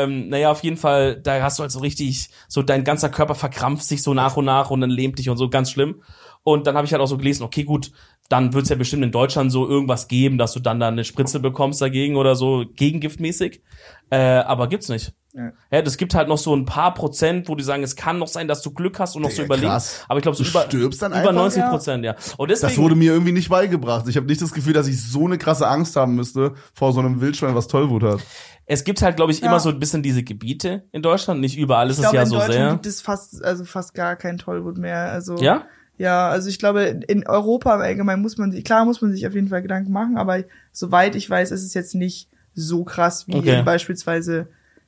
Auf jeden Fall, da hast du halt so richtig, so dein ganzer Körper verkrampft sich so nach und dann lähmt dich und so, ganz schlimm. Und dann habe ich halt auch so gelesen, okay, gut, dann wird's ja bestimmt in Deutschland so irgendwas geben, dass du dann da eine Spritze bekommst dagegen oder so, gegengiftmäßig. Aber gibt's nicht. Ja, das gibt halt noch so ein paar Prozent, wo die sagen, es kann noch sein, dass du Glück hast und noch so überlebst. Krass. Aber ich glaube, so Du über stirbst dann über einfach? 90%, ja. Und deswegen, Das wurde mir irgendwie nicht beigebracht. Ich habe nicht das Gefühl, dass ich so eine krasse Angst haben müsste vor so einem Wildschwein, was Tollwut hat. es gibt halt, glaube ich, immer so ein bisschen diese Gebiete in Deutschland. Nicht überall ist es ja so sehr. In Deutschland gibt es fast gar kein Tollwut mehr. Also ja? Ja, also ich glaube, in Europa im Allgemeinen muss man sich auf jeden Fall Gedanken machen, aber soweit ich weiß, ist es jetzt nicht so krass wie in beispielsweise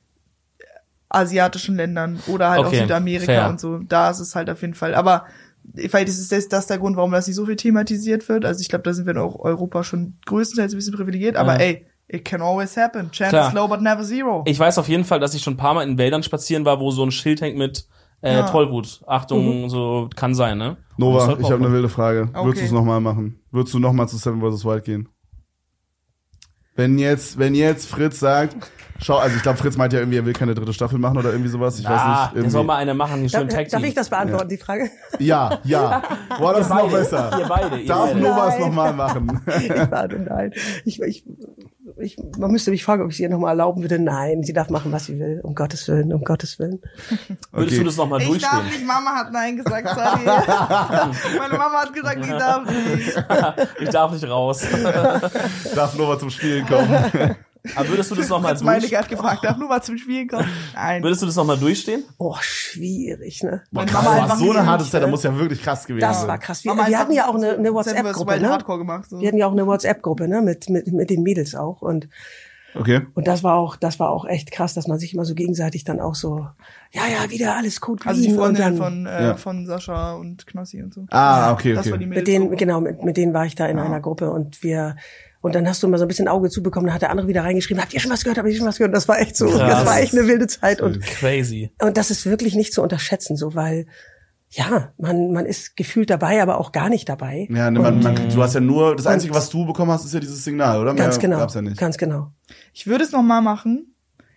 asiatischen Ländern oder halt auch Südamerika und so. Da ist es halt auf jeden Fall. Aber vielleicht ist das der Grund, warum das nicht so viel thematisiert wird. Also ich glaube, da sind wir in Europa schon größtenteils ein bisschen privilegiert, aber it can always happen. Chance is low, but never zero. Ich weiß auf jeden Fall, dass ich schon ein paar Mal in Wäldern spazieren war, wo so ein Schild hängt mit Tollwut. Achtung, so kann sein, ne? Nova, ich habe eine wilde Frage. Okay. Würdest du es nochmal machen? Würdest du nochmal zu Seven vs. Wild gehen? Wenn jetzt Fritz sagt, schau, also ich glaube, Fritz meint ja irgendwie, er will keine dritte Staffel machen oder irgendwie sowas. Ich weiß nicht. Der Irgendwie. soll mal eine machen, die schön Tag Team. Darf ich das beantworten, die Frage? Ja. Boah, das ist noch besser. Ihr beide. Darf Nova es nochmal machen? Nein. Man müsste mich fragen, ob ich sie ihr nochmal erlauben würde. Nein, sie darf machen, was sie will. Um Gottes Willen. Würdest du das nochmal Ich durchstehen? darf nicht, Mama hat Nein gesagt, sorry. Meine Mama hat gesagt, ich darf nicht. Ich darf nicht raus. Darf Nova zum Spielen kommen? Aber würdest du das nochmal Fritz Meinecke hat gefragt, darf nur mal zum Spielen kommen? Nein. Würdest du das nochmal durchstehen? Oh, schwierig, ne? Meine Krass, Mama war einfach so eine nicht harte so Zeit, da muss ja wirklich krass gewesen Das sein. war krass. Mama Wir einfach hatten ja auch eine Seven vs. WhatsApp-Gruppe, Wild ne? Hardcore gemacht. So. Wir hatten ja auch eine WhatsApp-Gruppe, ne? Mit den Mädels auch. Und das war auch echt krass, dass man sich immer so gegenseitig dann auch so, ja, wieder alles gut. Also die lieben und Freundin dann, von Sascha und Knossi und so. Ah, okay. Das war die mit Mädelsgruppe. denen war ich da in einer Gruppe und Und dann hast du immer so ein bisschen Auge zubekommen, dann hat der andere wieder reingeschrieben, habt ihr schon was gehört, habt ihr schon was gehört? Und das war echt so, Krass. das war echt eine wilde Zeit. Und Crazy. das ist wirklich nicht zu unterschätzen, so, weil, ja, man ist gefühlt dabei, aber auch gar nicht dabei. Ja, ne, du hast ja nur, das Einzige, was du bekommen hast, ist ja dieses Signal, oder? Ganz Mehr genau, gab's ja nicht. ganz genau. Ich würde es nochmal machen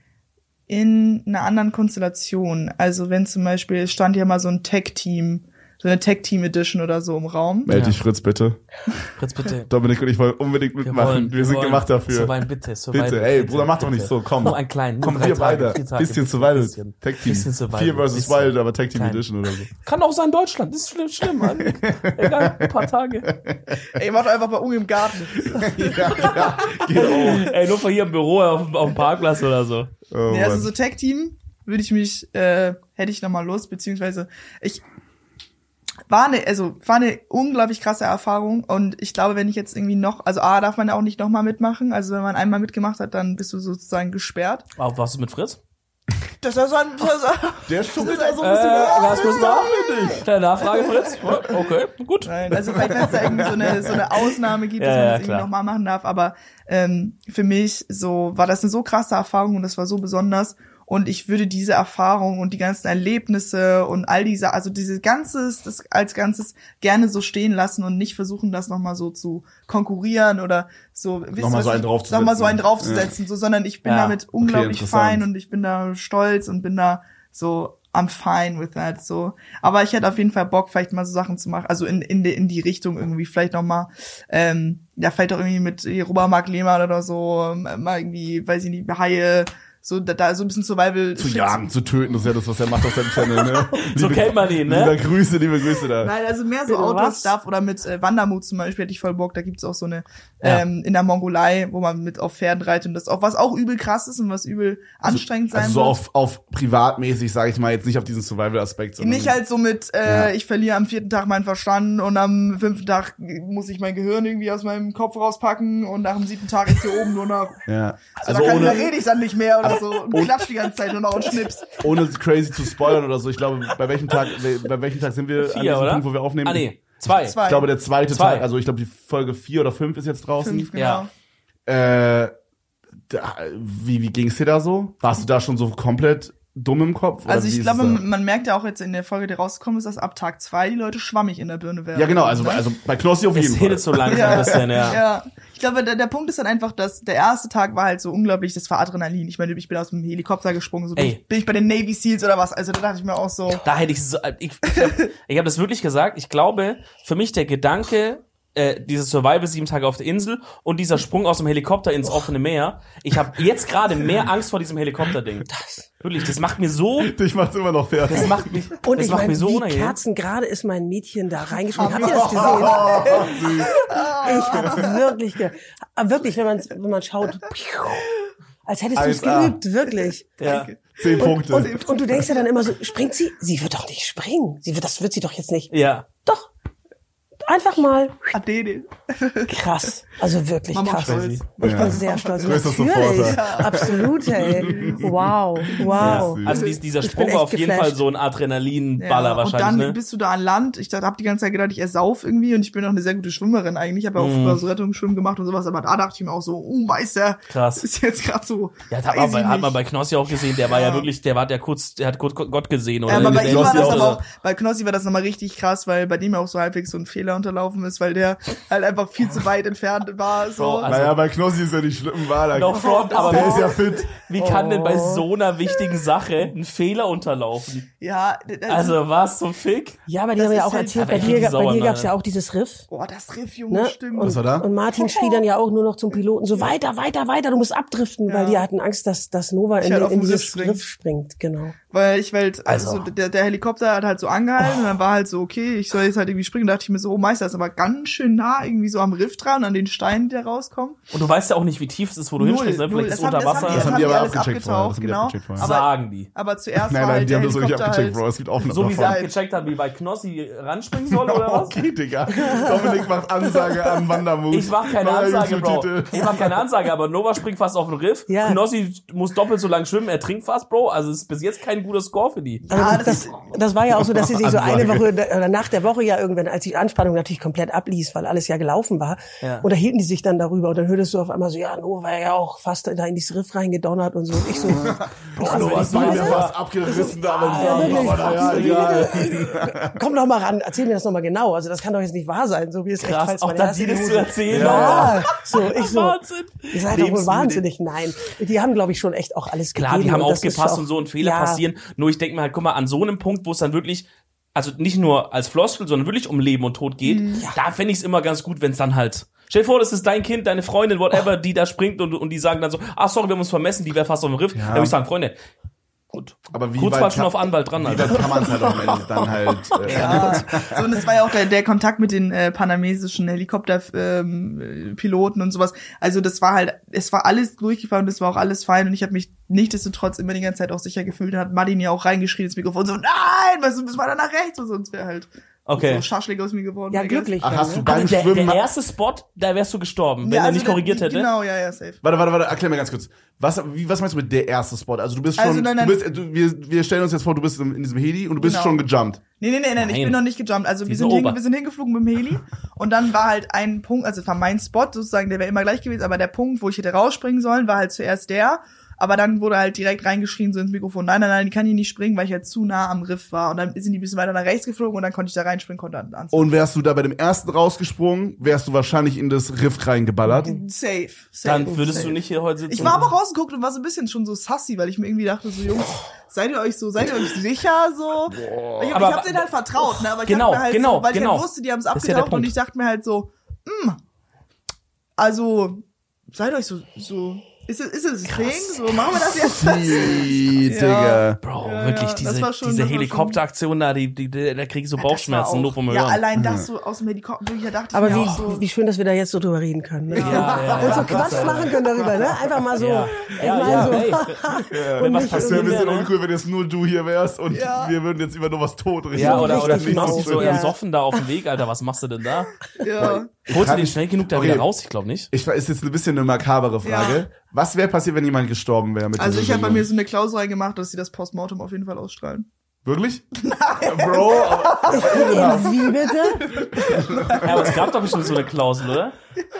in einer anderen Konstellation. Also wenn zum Beispiel, es stand ja mal so ein Tech-Team, so eine Tech-Team-Edition oder so im Raum. Meld dich, Fritz, bitte. Fritz, bitte. Dominik und ich wollen unbedingt mitmachen. Wir sind gemacht dafür. Survival, bitte. Survival, Bitte, ey, bitte, Bruder, mach doch bitte. nicht so, komm. Nur einen kleinen. Komm, nur 3 wir Tage, beide. 4 Tage, Bisschen Survival. bisschen. Tech-Team. Bisschen Survival. 4 versus Bisschen. Wild, aber Tech-Team Klein. Edition oder so. Kann auch sein Deutschland. Das ist schlimm, Mann. Egal, ein paar Tage. Ey, mach doch einfach bei Unge im Garten. Ja, geht auch. Ey, nur von hier im Büro auf dem Parkplatz oder so. Oh, Nee, also Mann. so Tech-Team würde ich mich, hätte ich nochmal Lust, beziehungsweise war eine unglaublich krasse Erfahrung und ich glaube, wenn ich jetzt irgendwie noch, also A, darf man ja auch nicht nochmal mitmachen, also wenn man einmal mitgemacht hat, dann bist du sozusagen gesperrt. Aber was ist mit Fritz? Das ist ein, Der schummelt da so ein Was bisschen. muss da? Kleine Nachfrage, Fritz. Okay, gut. Nein, also vielleicht, wenn es da irgendwie so eine Ausnahme gibt, dass Ja, man ja, das irgendwie klar. nochmal machen darf, aber für mich war das eine so krasse Erfahrung und das war so besonders und ich würde diese Erfahrung und die ganzen Erlebnisse und all diese, also das als Ganzes gerne so stehen lassen und nicht versuchen, das nochmal so zu konkurrieren oder so, Nochmal so einen draufzusetzen. nochmal so einen draufzusetzen, so, sondern ich bin Ja, damit unglaublich interessant. fein und ich bin da stolz und bin da so, I'm fine with that, so. Aber ich hätte auf jeden Fall Bock, vielleicht mal so Sachen zu machen, also in die Richtung irgendwie, vielleicht noch mal, vielleicht auch irgendwie mit Robert Mark Lehmann oder so, mal irgendwie, weiß ich nicht, Haie, so, da so ein bisschen Survival. Zu jagen, zu töten, das ist ja das, was er macht auf seinem Channel, ne? So kennt man ihn, ne? Liebe Grüße da. Nein, also mehr so Bitte, was? Outdoor-Stuff oder mit Wandermut zum Beispiel hätte ich voll Bock. Da gibt's auch so eine in der Mongolei, wo man mit auf Pferden reitet und das auch, was auch übel krass ist und was übel anstrengend sein Also so wird. auf privatmäßig, sage ich mal, jetzt nicht auf diesen Survival-Aspekt, sondern Nicht halt so mit, ich verliere am 4. Tag meinen Verstand und am 5. Tag muss ich mein Gehirn irgendwie aus meinem Kopf rauspacken und nach dem 7. Tag ist hier oben nur noch, ja. also da rede ich dann nicht mehr oder so und klatsch die ganze Zeit nur noch und schnips. ohne crazy zu spoilern oder so. Ich glaube, bei welchem Tag sind wir 4, an diesem oder? Punkt, wo wir aufnehmen? Ah, nee. 2. Ich glaube, der zweite 2. Tag, also ich glaube, die Folge 4 oder 5 ist jetzt draußen. 5, genau. Ja. Wie ging's dir da so? Warst du da schon so komplett dumm im Kopf? Oder Also wie ich ist glaube, es da? man merkt ja auch jetzt in der Folge, die rausgekommen ist, dass ab Tag 2 die Leute schwammig in der Birne werden. Ja, genau, also bei Knossi auf jeden Es Fall. hittet so langsam ein bisschen, ja. Ja, ich glaube, der Punkt ist dann einfach, dass der erste Tag war halt so unglaublich, das war Adrenalin. Ich meine, ich bin aus dem Helikopter gesprungen, so Ey. bin ich bei den Navy Seals oder was? Also da dachte ich mir auch so, Da hätte ich so, ich hab das wirklich gesagt. Ich glaube, für mich der Gedanke, dieses Survival 7 Tage auf der Insel und dieser Sprung aus dem Helikopter ins offene Meer. Ich habe jetzt gerade mehr Angst vor diesem Helikopterding. Wirklich, das macht mir so, Dich macht's immer noch fertig. das macht mich, Und das ich macht meine, mir so wie unangenehm. Kerzen gerade ist mein Mädchen da reingesprungen. Habt ihr das gesehen? Ich hab's wirklich, wenn man schaut, als hättest du es 1A. geübt, wirklich. Ja. 10 Punkte. Und du denkst ja dann immer so, springt sie? Sie wird doch nicht springen. Das wird sie doch jetzt nicht. Ja. Doch. Einfach mal. Adede. Krass. Also wirklich Mama krass. stolz. Ich bin sehr stolz. Größter Natürlich. Supporter. Absolut, ey. Wow. Wow. Also dieser Ich Sprung bin war echt auf jeden geflasht. Fall so ein Adrenalinballer Und wahrscheinlich, dann ne? bist du da an Land. Ich habe die ganze Zeit gedacht, ich ersauf irgendwie und ich bin auch eine sehr gute Schwimmerin eigentlich. Ich habe ja auch früher so Rettungsschwimmen gemacht und sowas, aber da dachte ich mir auch so, oh Meister, Krass. ist jetzt gerade so. Ja, weiß ich hat man nicht. bei Knossi auch gesehen, der war ja wirklich, der hat Gott gesehen, oder? Ja, aber bei Der ihm war Knossi das auch aber so. auch, bei Knossi war das nochmal richtig krass, weil bei dem ja auch so halbwegs so ein Fehler unterlaufen ist, weil der halt einfach viel zu weit entfernt war, so. Bro, also- Naja, bei Knossi ist ja nicht schlimm, war da. No front, aber der ist ja fit. wie kann denn bei so einer wichtigen Sache ein Fehler unterlaufen? Ja, Also was zum Fick? Ja, aber die Das haben ja ist auch halt- erzählt, Aber bei ich krieg die dir Sauer, gab's ja Mann. auch dieses Riff. boah, das Riff, Junge, Ne? stimmt. Was war da? Und Martin schrie dann ja auch nur noch zum Piloten so weiter, du musst abdriften, weil die hatten Angst, dass Nova in halt auf den dieses Riff springt. Riff springt, genau. Weil ich halt, Also. so, der Helikopter hat halt so angehalten und dann war halt so, okay, ich soll jetzt halt irgendwie springen. Da dachte ich mir so, oh Meister, ist aber ganz schön nah irgendwie so am Riff dran, an den Steinen, die da rauskommen. Und du weißt ja auch nicht, wie tief es ist, wo du hinspringst, ne? Vielleicht ist unter Wasser. Das haben die aber alles abgecheckt vorher, das haben die genau. abgecheckt vorher. Aber, Sagen die. aber zuerst Nein, war nein, halt die der haben das wirklich Helikopter abgecheckt, halt, Bro. Es gibt Aufnahmen So wie sie davon. abgecheckt haben, wie bei Knossi ranspringen soll, oder was? Okay, Digga. Dominik macht Ansage an Wandermut. Ich mach keine Neuer Ansage, Bro. YouTube-Titel. Ich mach keine Ansage, aber Nova springt fast auf den Riff. Ja. Knossi muss doppelt so lang schwimmen, er trinkt fast, Bro. Also es ist bis jetzt kein guter Score für die. Aber das war ja auch so, dass sie sich so eine Woche oder nach der Woche ja irgendwann, als die Anspannung natürlich komplett abließ, weil alles ja gelaufen war. Ja. Und da hielten die sich dann darüber. Und dann hörtest du auf einmal so, ja, no, war ja auch fast da in dieses Riff reingedonnert und so. Und ich so, Boah, du hast beide fast abgerissen damals. Komm doch mal ran, erzähl mir das nochmal genau. Also das kann doch jetzt nicht wahr sein, so wie es Krass, echt auch da dir das zu erzählen. Ja, so, ich so. Wahnsinn. Ihr seid doch wohl wahnsinnig. Nein, die haben, glaube ich, schon echt auch alles Klar, gegeben. die haben und das ist aufgepasst auch- und so und Fehler ja, passieren. Nur ich denke mir halt, guck mal, an so einem Punkt, wo es dann wirklich, also nicht nur als Floskel, sondern wirklich um Leben und Tod geht, da fände ich es immer ganz gut, wenn es dann halt, stell dir vor, das ist dein Kind, deine Freundin, whatever, die da springt und die sagen dann so, sorry, wir haben uns vermessen, die wäre fast auf dem Riff. Da würde ich sagen, Freunde, gut. Aber wie Kurz weit war schon kann- auf Anwalt dran, Wie Alter. weit kann man es halt auch am Ende dann halt... Ja. So, und es war ja auch der Kontakt mit den panamesischen Helikopterpiloten und sowas. Also das war halt, es war alles durchgefahren und es war auch alles fein und ich habe mich nichtsdestotrotz immer die ganze Zeit auch sicher gefühlt. Da hat Martin ja auch reingeschrien ins Mikrofon so, nein, was ist weiter nach rechts? Und sonst wäre halt so Schaschlik aus mir geworden. Ja, I guess. glücklich. Ach, hast du ne? beim Der Schwimmen... erste Spot, da wärst du gestorben, wenn Ja, er also nicht korrigiert hätte. Genau, ja, safe. Warte, erklär mir ganz kurz. Was meinst du mit der erste Spot? Also du bist schon, Also nein. wir stellen uns jetzt vor, du bist in diesem Heli und du bist Genau. schon gejumpt. Nee, Nein. ich bin noch nicht gejumpt. Also wir sind sind, ober. wir sind hingeflogen mit dem Heli und dann war halt ein Punkt, also es war mein Spot sozusagen, der wäre immer gleich gewesen, aber der Punkt, wo ich hätte rausspringen sollen, war halt zuerst der. Aber dann wurde halt direkt reingeschrien so ins Mikrofon, nein, die kann hier nicht springen, weil ich halt zu nah am Riff war. Und dann sind die ein bisschen weiter nach rechts geflogen und dann konnte ich da reinspringen, konnte dann anziehen. Und wärst du da bei dem ersten rausgesprungen, wärst du wahrscheinlich in das Riff reingeballert. Safe. Dann würdest safe. du nicht hier heute sitzen. Ich war aber auch rausgeguckt und war so ein bisschen schon so sassy, weil ich mir irgendwie dachte so, Jungs, seid ihr euch sicher so? Ich hab denen halt vertraut, ne? Aber ich Genau, dachte mir halt genau, so, weil ich genau. halt wusste, die haben es Das ist ja der abgetaucht und Punkt. ich dachte mir halt so, also, seid euch so, ist es das Ding? So, machen wir das jetzt? Digga. Bro, Ja, wirklich, ja, das diese war schon- diese das war Helikopteraktion da, da krieg ich so Bauchschmerzen nur vom Ja, Hören. allein das so aus dem Helikopter, ich dachte Aber ich mir auch so, wie schön, dass wir da jetzt so drüber reden können. Ne? Ja, Und so Quatsch machen können darüber, ne? Einfach mal so. Ja. Ich Ja, meine ja, so. ey. Wenn was nicht Das wäre ein bisschen ne? uncool, wenn jetzt nur du hier wärst und Ja. wir würden jetzt immer nur was tot reden. Ja, oder richtig du machst dich so Ja. ersoffen da auf dem Weg, Alter, was machst du denn da? ja. Holst du den schnell genug da Okay. wieder raus? Ich glaube nicht. Ist jetzt ein bisschen eine makabere Frage. Ja. Was wäre passiert, wenn jemand gestorben wäre mit Also dieser ich habe bei Sendung? mir so eine Klausel reingemacht, dass sie das Postmortem auf jeden Fall ausstrahlen. Wirklich? Bro, aber Wie bitte? Ja, aber es gab doch bestimmt so eine Klausel, oder?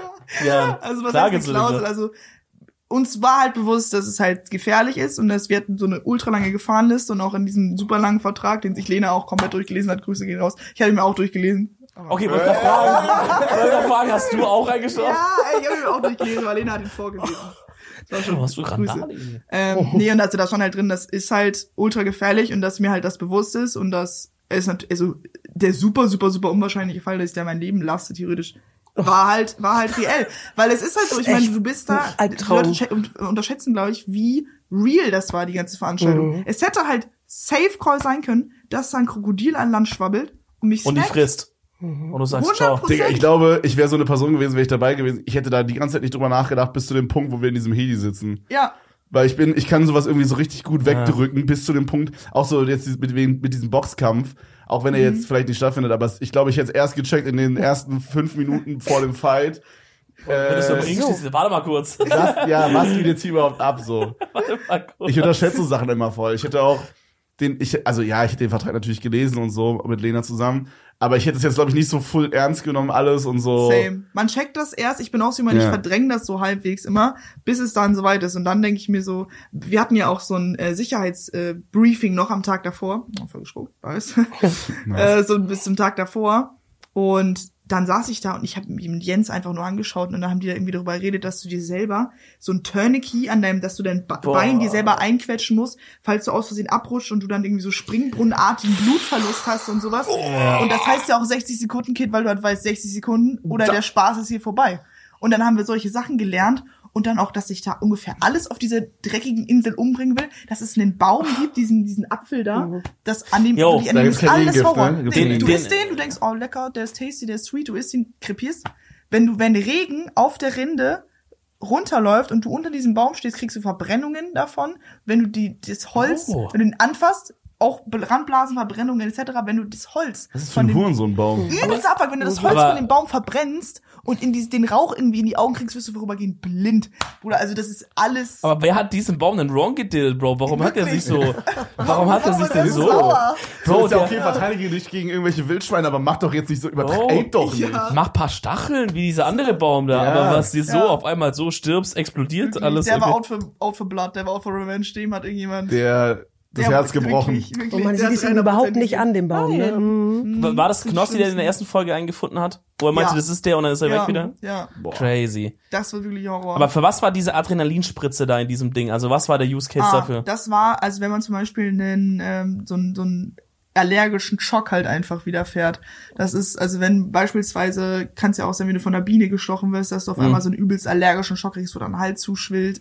Ja, Also was klar heißt gibt's die so eine Klausel? Also uns war halt bewusst, dass es halt gefährlich ist und dass wir hatten so eine ultralange Gefahrenliste und auch in diesem super langen Vertrag, den sich Lena auch komplett durchgelesen hat, Grüße gehen raus. Ich hatte ihn mir auch durchgelesen. Okay, wollte ich fragen, hast du auch reingeschaut? Ja, ey, ich habe ihn mir auch durchgelesen, weil Lena hat ihn vorgelesen. Das war schon Hast du Grüße. Randale? Nee, und also da stand halt drin, das ist halt ultra gefährlich und dass mir halt das bewusst ist und dass es also der super unwahrscheinliche Fall, dass ich da mein Leben lasse, theoretisch, war halt reell. Weil es ist halt so, ich meine, du bist da, die Albtraum. Leute unterschätzen, glaube ich, wie real das war, die ganze Veranstaltung. Es hätte halt Safe Call sein können, dass da ein Krokodil an Land schwabbelt und mich Und die snackt. frisst. Und du sagst, ciao. 100%. Digga, ich glaube, ich wäre so eine Person gewesen, wäre ich dabei gewesen. Ich hätte da die ganze Zeit nicht drüber nachgedacht, bis zu dem Punkt, wo wir in diesem Heli sitzen. Ja, Weil ich kann sowas irgendwie so richtig gut wegdrücken, bis zu dem Punkt, auch so jetzt mit diesem Boxkampf, auch wenn er jetzt vielleicht nicht stattfindet, aber ich glaube, ich hätte es erst gecheckt in den ersten 5 Minuten vor dem Fight. Wenn du so im Ring stehst, warte mal kurz. Was geht jetzt hier überhaupt ab, so? Warte mal kurz. Ich unterschätze so Sachen immer voll. Ich hätte auch ich hätte den Vertrag natürlich gelesen und so mit Lena zusammen, aber ich hätte es jetzt, glaube ich, nicht so full ernst genommen alles und so. same. Man checkt das erst, ich bin auch so jemand, ich Ja. verdränge das so halbwegs immer, bis es dann soweit ist. Und dann denke ich mir so, wir hatten ja auch so ein Sicherheitsbriefing noch am Tag davor. Voll gespuckt, weiß. So bis zum Tag davor. Und dann saß ich da und ich habe mit Jens einfach nur angeschaut und dann haben die da irgendwie darüber geredet, dass du dir selber so ein Tourniquet dass du dein Bein dir selber einquetschen musst, falls du aus Versehen abrutscht und du dann irgendwie so springbrunnenartigen Blutverlust hast und sowas. Und das heißt ja auch 60 Sekunden, Kid, weil du halt weißt, 60 Sekunden oder der Spaß ist hier vorbei. Und dann haben wir solche Sachen gelernt und dann auch, dass ich da ungefähr alles auf dieser dreckigen Insel umbringen will, dass es einen Baum gibt, diesen Apfel da, das an dem, Jo, wirklich an da dem gibt's ist kein alles Gegengift, Horror. ne? Gibt's Den, kein du Gegengift. isst den, du denkst, oh lecker, der ist tasty, der ist sweet, du isst ihn, krepierst. Wenn Regen auf der Rinde runterläuft und du unter diesem Baum stehst, kriegst du Verbrennungen davon. Wenn du das Holz, Oh. wenn du ihn anfasst, auch Randblasenverbrennungen etc., wenn du das Holz Das ist für ein Hurensohnbaum. übelster Abfuck, wenn du das Holz von dem Baum verbrennst und den Rauch irgendwie in die Augen kriegst, wirst du vorübergehend blind. Bruder, also das ist alles... Aber wer hat diesen Baum denn wrong gedealt, Bro? Warum hat er sich so... Warum hat er sich denn so... sauer. Bro, ist ja der- okay, verteidige dich gegen irgendwelche Wildschweine, aber mach doch jetzt nicht so, übertreib doch nicht. Ja. Mach paar Stacheln, wie dieser andere Baum da. Ja. Aber was dir so Ja. auf einmal so stirbst, explodiert alles. Der war irgendwie. out for blood, der war out for revenge, dem hat irgendjemand... Das Herz gebrochen. Wirklich, Und man der sieht es hat ihm überhaupt 300% nicht an, dem Baum. Ne? Mhm. War das Knossi, der in der ersten Folge eingefunden hat? Wo er meinte, Ja. das ist der und dann ist er weg wieder? Ja, Crazy. das war wirklich Horror. Aber für was war diese Adrenalinspritze da in diesem Ding? Also was war der Use Case dafür? Das war, also wenn man zum Beispiel so einen allergischen Schock halt einfach widerfährt. Das ist, also wenn beispielsweise, kann es ja auch sein, wenn du von einer Biene gestochen wirst, dass du auf einmal so einen übelst allergischen Schock kriegst, wo dein Hals zuschwillt,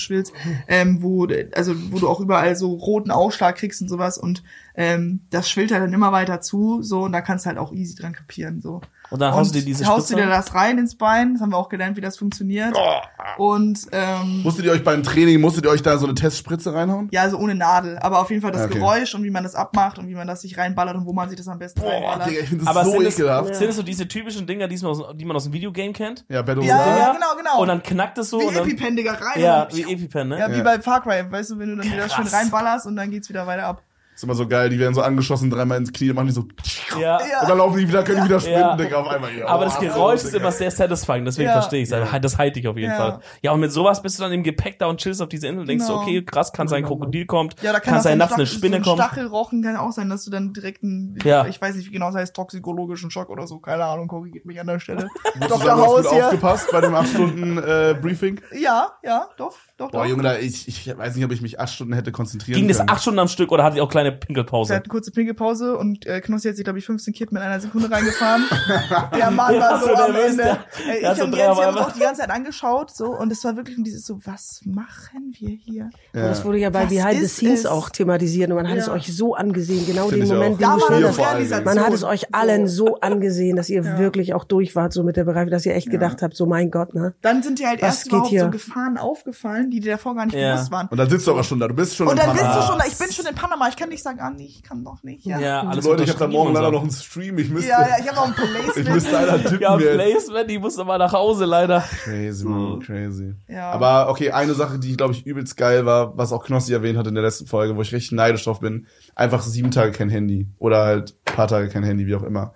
wo du auch überall so roten Ausschlag kriegst und sowas und das schwillt halt dann immer weiter zu, so, und da kannst du halt auch easy dran kapieren, so. Und dann haust du dir diese haust du Spritze? dir das rein ins Bein, das haben wir auch gelernt, wie das funktioniert. Und Musstet ihr euch beim Training, da so eine Testspritze reinhauen? ja, also ohne Nadel, aber auf jeden Fall das Okay. Geräusch und wie man das abmacht und wie man das sich reinballert und wo man sich das am besten reinballert. Digga, ich finde das Aber so sind es ekelhaft. so diese typischen Dinger, die man aus dem Videogame kennt? Ja, Battle Ja, Royale. ja, genau. Und dann knackt es so wie und dann, EpiPen, Digga, rein. ja, und wie EpiPen, ne? ja, wie bei Far Cry, weißt du, wenn du dann wieder schön Krass. reinballerst und dann geht's wieder weiter ab. Ist immer so geil, die werden so angeschossen, dreimal ins Knie, dann machen die so. Ja. Und dann laufen die wieder, können die wieder sprinten, Ja. Digga, auf einmal. Ja, Aber das Geräusch ist Digga. immer sehr satisfying, deswegen Ja. verstehe ich es. Das halte ich auf jeden Ja. Fall. Ja, und mit sowas bist du dann im Gepäck da und chillst auf diese Insel und denkst Genau. so, okay, krass, kann sein Krokodil kommt, Ja, da kann das sein ein nachts eine Stachel- Spinne so ein kommt. Stachelrochen kann auch sein, dass du dann direkt ich weiß nicht, wie genau das heißt, toxikologischen Schock oder so, keine Ahnung, korrigiert mich an der Stelle. Hast du Dr. da House gut hier. aufgepasst bei dem 8 Stunden Briefing? Ja, doch. Boah, Junge, ich weiß nicht, ob ich mich 8 Stunden hätte konzentrieren Ging das können. 8 Stunden am Stück oder hatte ich auch kleine Sie Pinkelpause? hat eine kurze Pinkelpause und Knossi hat sich, glaube ich, 15 Kippen in einer Sekunde reingefahren. Der Mann Ja, war so so am nervös, Ende. der- Ey, der hat ich so und drei Jens, auf wir haben uns einmal. auch die ganze Zeit angeschaut so und es war wirklich dieses so, was machen wir hier? Und das wurde ja bei Was Behind the ist Scenes es? auch thematisiert und man hat es Ja. euch so angesehen, genau Find den ich Moment, auch. den Da du war Hier eine schilderst. vor allem. Realisation. Man hat es euch allen so angesehen, dass ihr wirklich auch durch wart, so mit der Bereich, dass ihr echt gedacht habt, so mein Gott, ne? Dann sind dir halt Was erst geht überhaupt hier? so Gefahren aufgefallen, die dir davor gar nicht Ja. bewusst waren. Und dann sitzt du aber schon da, du bist schon Und in dann bist Panama. du schon da, ich bin schon in Panama, ich kann nicht sagen, nee, ich kann doch nicht. Ja, Ja, alles Leute, ich hab da unterschrieben morgen und leider so. noch einen Stream, ich müsste, ich habe noch ein ich Placement. müsste leider tippen Ja, jetzt. Placement, die musste mal nach Hause, leider. Crazy, man, crazy. Ja. Aber okay, eine Sache, die, glaube ich, übelst geil war, was auch Knossi erwähnt hat in der letzten Folge, wo ich richtig neidisch drauf bin, einfach 7 Tage kein Handy. Oder halt ein paar Tage kein Handy, wie auch immer.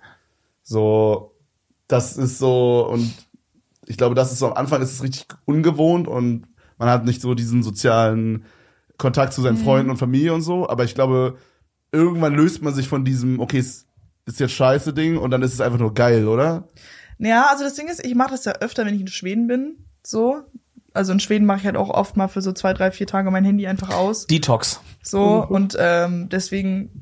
So, das ist so, und ich glaube, das ist so, am Anfang ist es richtig ungewohnt und man hat nicht so diesen sozialen Kontakt zu seinen Freunden und Familie und so, aber ich glaube, irgendwann löst man sich von diesem, okay, es ist jetzt scheiße Ding und dann ist es einfach nur geil, oder? Ja, also das Ding ist, ich mache das ja öfter, wenn ich in Schweden bin, so. Also in Schweden mache ich halt auch oft mal für so 2, 3, 4 Tage mein Handy einfach aus. Detox. So, und deswegen,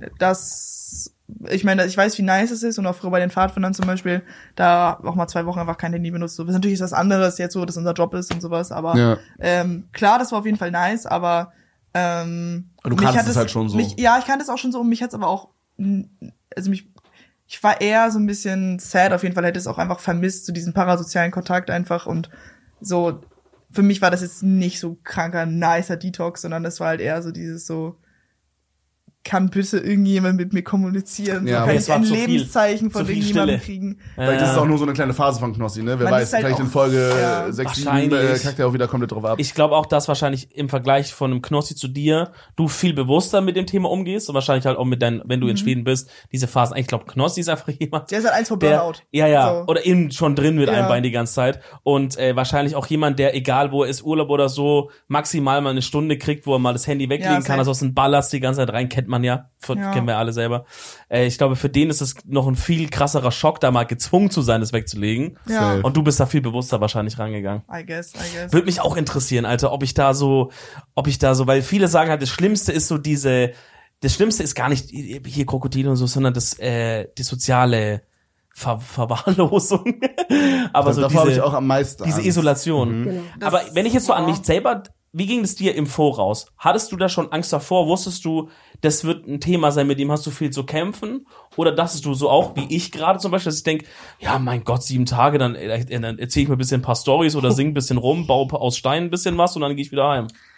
ich meine, ich weiß, wie nice es ist und auch früher bei den Pfadfindern zum Beispiel, da auch mal 2 Wochen einfach kein Handy benutzt. So, natürlich ist das anderes jetzt so, dass unser Job ist und sowas, aber Ja. klar, das war auf jeden Fall nice, aber Du mich kannst hat es halt schon so. ja, ich kannte es auch schon so und mich hat's aber auch, ich war eher so ein bisschen sad, auf jeden Fall hätte es auch einfach vermisst, so diesen parasozialen Kontakt einfach und so, für mich war das jetzt nicht so kranker, nicer Detox, sondern das war halt eher so dieses so, kann bitte irgendjemand mit mir kommunizieren? Ja, so, aber kann es ich war ein zu viel. Lebenszeichen von Zu viel irgendjemandem Stille. kriegen? Vielleicht ist es auch nur so eine kleine Phase von Knossi, ne? Wer Man weiß, ist halt vielleicht in auch- Folge ja, 6, 7 wahrscheinlich. kackt er auch wieder komplett drauf ab. Ich glaube auch, dass wahrscheinlich im Vergleich von einem Knossi zu dir du viel bewusster mit dem Thema umgehst und wahrscheinlich halt auch mit wenn du in Schweden bist, diese Phasen. Ich glaube, Knossi ist einfach jemand, Der ist halt eins vor der, Burnout. ja, So. oder eben schon drin mit Ja. einem Bein die ganze Zeit und wahrscheinlich auch jemand, der, egal wo er ist, Urlaub oder so, maximal mal eine Stunde kriegt, wo er mal das Handy weglegen Ja, kann, safe. also aus dem Ballast die ganze Zeit rein, kennt man ja, Ja. kennen wir alle selber. Ich glaube, für den ist es noch ein viel krasserer Schock, da mal gezwungen zu sein, das wegzulegen. Ja, Safe. Und du bist da viel bewusster wahrscheinlich rangegangen. I guess. Würde mich auch interessieren, Alter, ob ich da so, weil viele sagen halt, das Schlimmste ist so das Schlimmste ist gar nicht hier Krokodile und so, sondern die soziale Verwahrlosung. Aber so Davor habe ich auch am meisten diese Angst. Isolation. Genau. Aber wenn ich jetzt so an Ja. mich selber, wie ging es dir im Voraus? Hattest du da schon Angst davor? Wusstest du, das wird ein Thema sein, mit dem hast du viel zu kämpfen? Oder dachtest du so auch, wie ich gerade zum Beispiel, dass ich denke, ja, mein Gott, 7 Tage, dann erzähle ich mir ein bisschen ein paar Storys oder sing ein bisschen rum, baue aus Steinen ein bisschen was und dann gehe ich wieder heim.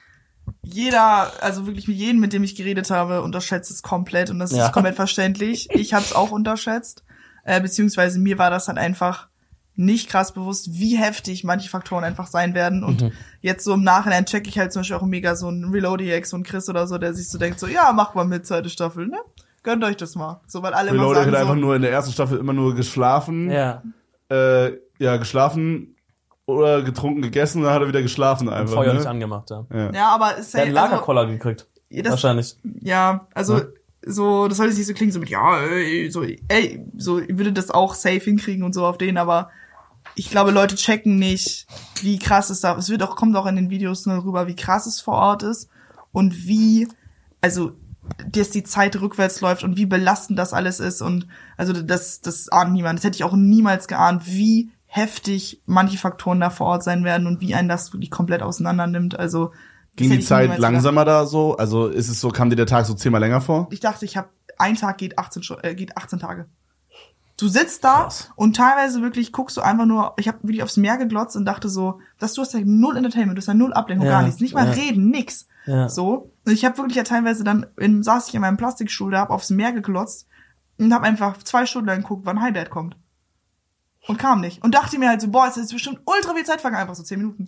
also wirklich mit jedem, mit dem ich geredet habe, unterschätzt es komplett und das ist komplett verständlich. Ich habe es auch unterschätzt, beziehungsweise mir war das halt einfach nicht krass bewusst, wie heftig manche Faktoren einfach sein werden und jetzt so im Nachhinein check ich halt zum Beispiel auch mega so ein Reloadiex, so ein Chris oder so, der sich so denkt so, ja, macht mal mit, zweite Staffel, ne? Gönnt euch das mal. So, weil alle immer sagen hat so, einfach nur in der ersten Staffel immer nur geschlafen. Ja. Geschlafen oder getrunken, gegessen, dann hat er wieder geschlafen einfach. Feuer nicht angemacht, ja. Ja, aber es ist Er hat einen Lagerkoller gekriegt. Wahrscheinlich. Ja, also so, das soll jetzt nicht so klingen, so mit, so ich würde das auch safe hinkriegen und so auf den, aber ich glaube, Leute checken nicht, wie krass es da, kommt auch in den Videos nur rüber, wie krass es vor Ort ist und wie, also, dass die Zeit rückwärts läuft und wie belastend das alles ist und, also, das ahnt niemand. Das hätte ich auch niemals geahnt, wie heftig manche Faktoren da vor Ort sein werden und wie einen das wirklich komplett auseinander nimmt. Also, ging die Zeit langsamer da so? Also, ist es so, kam dir der Tag so 10-mal länger vor? Ich dachte, ein Tag geht 18 Tage. Du sitzt da und teilweise wirklich guckst du einfach nur, ich habe wirklich aufs Meer geglotzt und dachte so, du hast ja null Entertainment, du hast ja null Ablenkung, gar nichts, nicht mal reden, nix. Ja. So. Und ich habe wirklich ja teilweise dann, saß ich in meinem Plastikstuhl, da hab aufs Meer geglotzt und hab einfach 2 Stunden lang geguckt, wann Highlight kommt. Und kam nicht. Und dachte mir halt so, boah, es ist bestimmt ultra viel Zeit vergangen, einfach so 10 Minuten.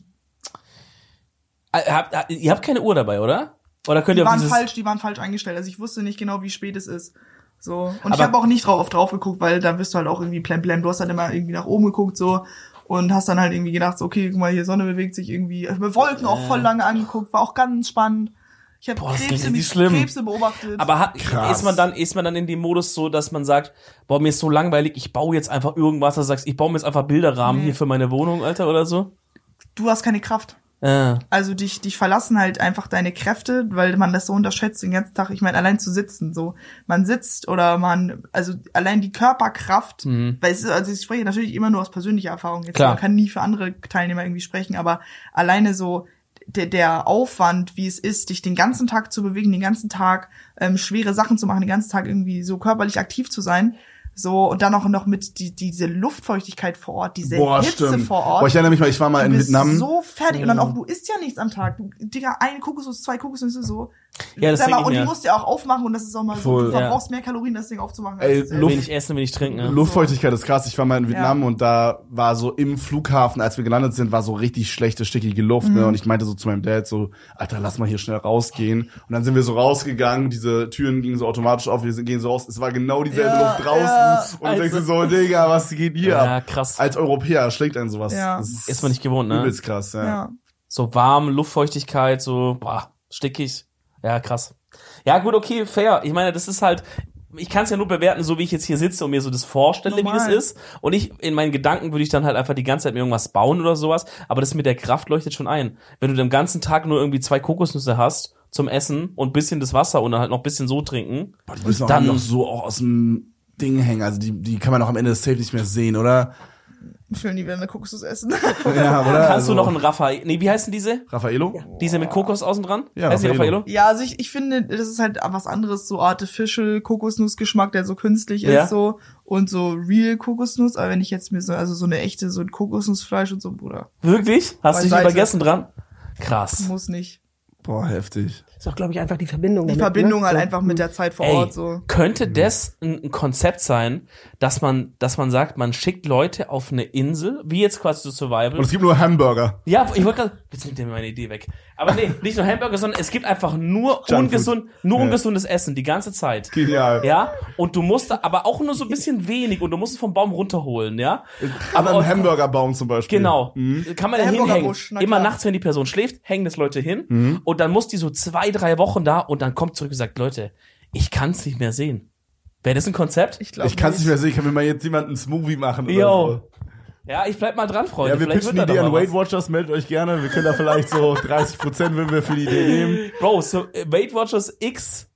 Ihr habt keine Uhr dabei, oder? Oder könnt ihr die waren falsch eingestellt, also ich wusste nicht genau, wie spät es ist. So. Und aber ich habe auch nicht drauf geguckt, weil da wirst du halt auch irgendwie blem. Du hast halt immer irgendwie nach oben geguckt, so. Und hast dann halt irgendwie gedacht, so, okay, guck mal, hier Sonne bewegt sich irgendwie. Ich habe mir Wolken auch voll lange angeguckt, war auch ganz spannend. Ich habe Krebse beobachtet. Aber ist man dann in dem Modus so, dass man sagt, boah, mir ist so langweilig, ich baue jetzt einfach irgendwas, dass du sagst, ich baue mir jetzt einfach Bilderrahmen hier für meine Wohnung, Alter, oder so? Du hast keine Kraft. Also dich verlassen halt einfach deine Kräfte, weil man das so unterschätzt den ganzen Tag. Ich meine, allein zu sitzen, so. Man sitzt oder also allein die Körperkraft, weil ich spreche natürlich immer nur aus persönlicher Erfahrung. Jetzt, man kann nie für andere Teilnehmer irgendwie sprechen, aber alleine so der Aufwand, wie es ist, dich den ganzen Tag zu bewegen, den ganzen Tag schwere Sachen zu machen, den ganzen Tag irgendwie so körperlich aktiv zu sein, so, und dann auch noch mit diese Luftfeuchtigkeit vor Ort, diese Hitze vor Ort. Boah, ich erinnere mich mal, ich war mal in Vietnam. Du bist so fertig. Und dann auch, du isst ja nichts am Tag. Digga, eine Kokosnuss, 2 Kokosnüsse, so. Ja, das und die musst du ja auch aufmachen und das ist auch mal so, du verbrauchst mehr Kalorien, das Ding aufzumachen. Wenig essen, wenig trinken. Ne? Luftfeuchtigkeit ist krass. Ich war mal in Vietnam und da war so im Flughafen, als wir gelandet sind, war so richtig schlechte, stickige Luft. Ne? Und ich meinte so zu meinem Dad so, Alter, lass mal hier schnell rausgehen. Und dann sind wir so rausgegangen, diese Türen gingen so automatisch auf, wir gehen so raus. Es war genau dieselbe Luft draußen. Und du denkst dir so, Digga, was geht hier ab? Ja, krass. Als Europäer schlägt einen sowas. Ja. Das ist man nicht gewohnt, ne? Übelst krass, ja. So warm, Luftfeuchtigkeit, so, stickig. Ja, krass. Ja, gut, okay, fair. Ich meine, das ist halt, ich kann es ja nur bewerten, so wie ich jetzt hier sitze und mir so das vorstelle, wie das ist. Und in meinen Gedanken würde ich dann halt einfach die ganze Zeit mir irgendwas bauen oder sowas. Aber das mit der Kraft leuchtet schon ein. Wenn du den ganzen Tag nur irgendwie 2 Kokosnüsse hast zum Essen und bisschen das Wasser und dann halt noch ein bisschen so trinken. Boah, die müssen dann noch so auch aus dem Ding hängen. Also die kann man auch am Ende des Safe nicht mehr sehen, oder? Ich will nie wieder eine Kokosnuss essen. Ja, oder? Kannst du noch einen Raffaello? Nee, wie heißen diese? Raffaello? Ja. Diese mit Kokos außen dran? Ja, heißt Raffaello. Ja, also ich finde, das ist halt was anderes, so artificial Kokosnussgeschmack, der so künstlich ist, so. Und so real Kokosnuss. Aber wenn ich jetzt mir so eine echte, so ein Kokosnussfleisch und so, Bruder. Wirklich? Hast du dich vergessen dran? Krass. Muss nicht. Boah, heftig. Ist auch, glaube ich, einfach die Verbindung. Die Verbindung halt einfach mit der Zeit vor Ort, so. Könnte das ein Konzept sein, dass man sagt, man schickt Leute auf eine Insel, wie jetzt quasi zu Survival. Und es gibt nur Hamburger. Ja, ich wollte gerade, jetzt nimmt ihr mir meine Idee weg. Aber nee, nicht nur Hamburger, sondern es gibt einfach nur ungesundes Essen die ganze Zeit. Genial. Ja, und du musst aber auch nur so ein bisschen wenig und du musst es vom Baum runterholen, ja. Aber einen Hamburgerbaum zum Beispiel. Genau. Kann man da hinhängen. Immer klar. nachts, wenn die Person schläft, hängen das Leute hin und dann muss die so 2-3 Wochen da und dann kommt zurück und sagt, Leute, ich kann's nicht mehr sehen. Wäre das ein Konzept? Ich kann's nicht mehr sehen. Ich kann mir mal jetzt jemanden einen Smoothie machen. Oder so. Ja, ich bleib mal dran, Freunde. Ja, wir pitchen die Idee an Weight Watchers, meldet euch gerne. Wir können da vielleicht so 30% wenn wir für die Idee nehmen. Bro, so Weight Watchers X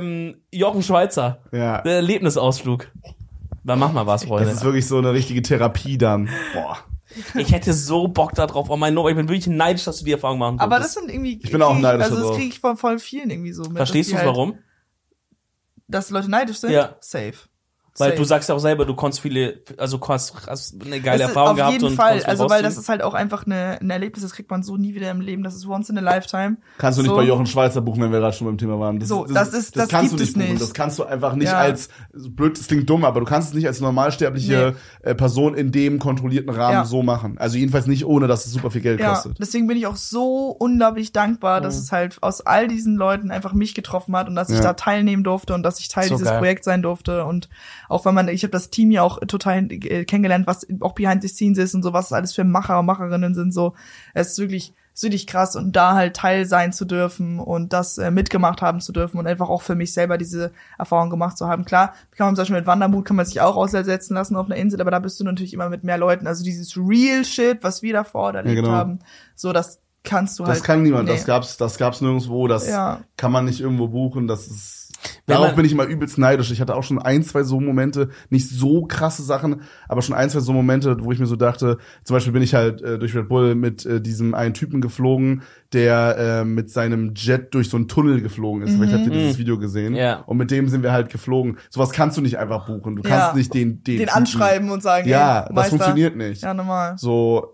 Jochen Schweizer. Ja. Der Erlebnisausflug. Dann mach mal was, Freunde. Das ist wirklich so eine richtige Therapie dann. Boah. Ich hätte so Bock da drauf. Oh mein Gott, ich bin wirklich neidisch, dass du die Erfahrung machen konntest. Aber das sind irgendwie... Ich bin auch neidisch Also das drauf. kriege ich von voll vielen irgendwie so mit. Verstehst du halt, warum? Dass Leute neidisch sind? Ja. Safe. Weil Safe. du sagst ja auch selber, du konntest hast eine geile Erfahrung gehabt. Auf jeden und Fall, konntest also viel weil rausziehen. das ist halt auch einfach ein Erlebnis, das kriegt man so nie wieder im Leben, das ist once in a lifetime. Kannst du nicht so. bei Jochen Schweizer buchen, wenn wir gerade schon beim Thema waren. Das kannst gibt du es buchen. nicht. Das kannst du einfach nicht Ja. als, blöd, das klingt dumm, aber du kannst es nicht als normalsterbliche Person in dem kontrollierten Rahmen so machen. Also jedenfalls nicht, ohne dass es super viel Geld kostet. Deswegen bin ich auch so unglaublich dankbar, dass es halt aus all diesen Leuten einfach mich getroffen hat und dass ich da teilnehmen durfte und dass ich Teil So dieses geil. Projekts sein durfte und auch wenn ich habe das Team ja auch total kennengelernt, was auch behind the scenes ist und so, was alles für Macher und Macherinnen sind, so. Es ist wirklich krass und da halt Teil sein zu dürfen und das mitgemacht haben zu dürfen und einfach auch für mich selber diese Erfahrung gemacht zu haben. Klar, kann man zum Beispiel mit Wandermut kann man sich auch aussetzen lassen auf einer Insel, aber da bist du natürlich immer mit mehr Leuten. Also dieses Real Shit, was wir da vor Ort erlebt haben, so das kannst du halt. Das kann niemand, nee. das gab's nirgendwo, das kann man nicht irgendwo buchen, das ist. Darauf bin ich immer übelst neidisch. Ich hatte auch schon 1, 2 so Momente, nicht so krasse Sachen, aber schon 1, 2 so Momente, wo ich mir so dachte, zum Beispiel bin ich halt durch Red Bull mit diesem einen Typen geflogen, der mit seinem Jet durch so einen Tunnel geflogen ist. Vielleicht habt ihr dieses Video gesehen. Ja. Und mit dem sind wir halt geflogen. Sowas kannst du nicht einfach buchen. Du kannst nicht den Typen anschreiben und sagen, ja, hey, das Meister. funktioniert nicht. Ja, normal. So,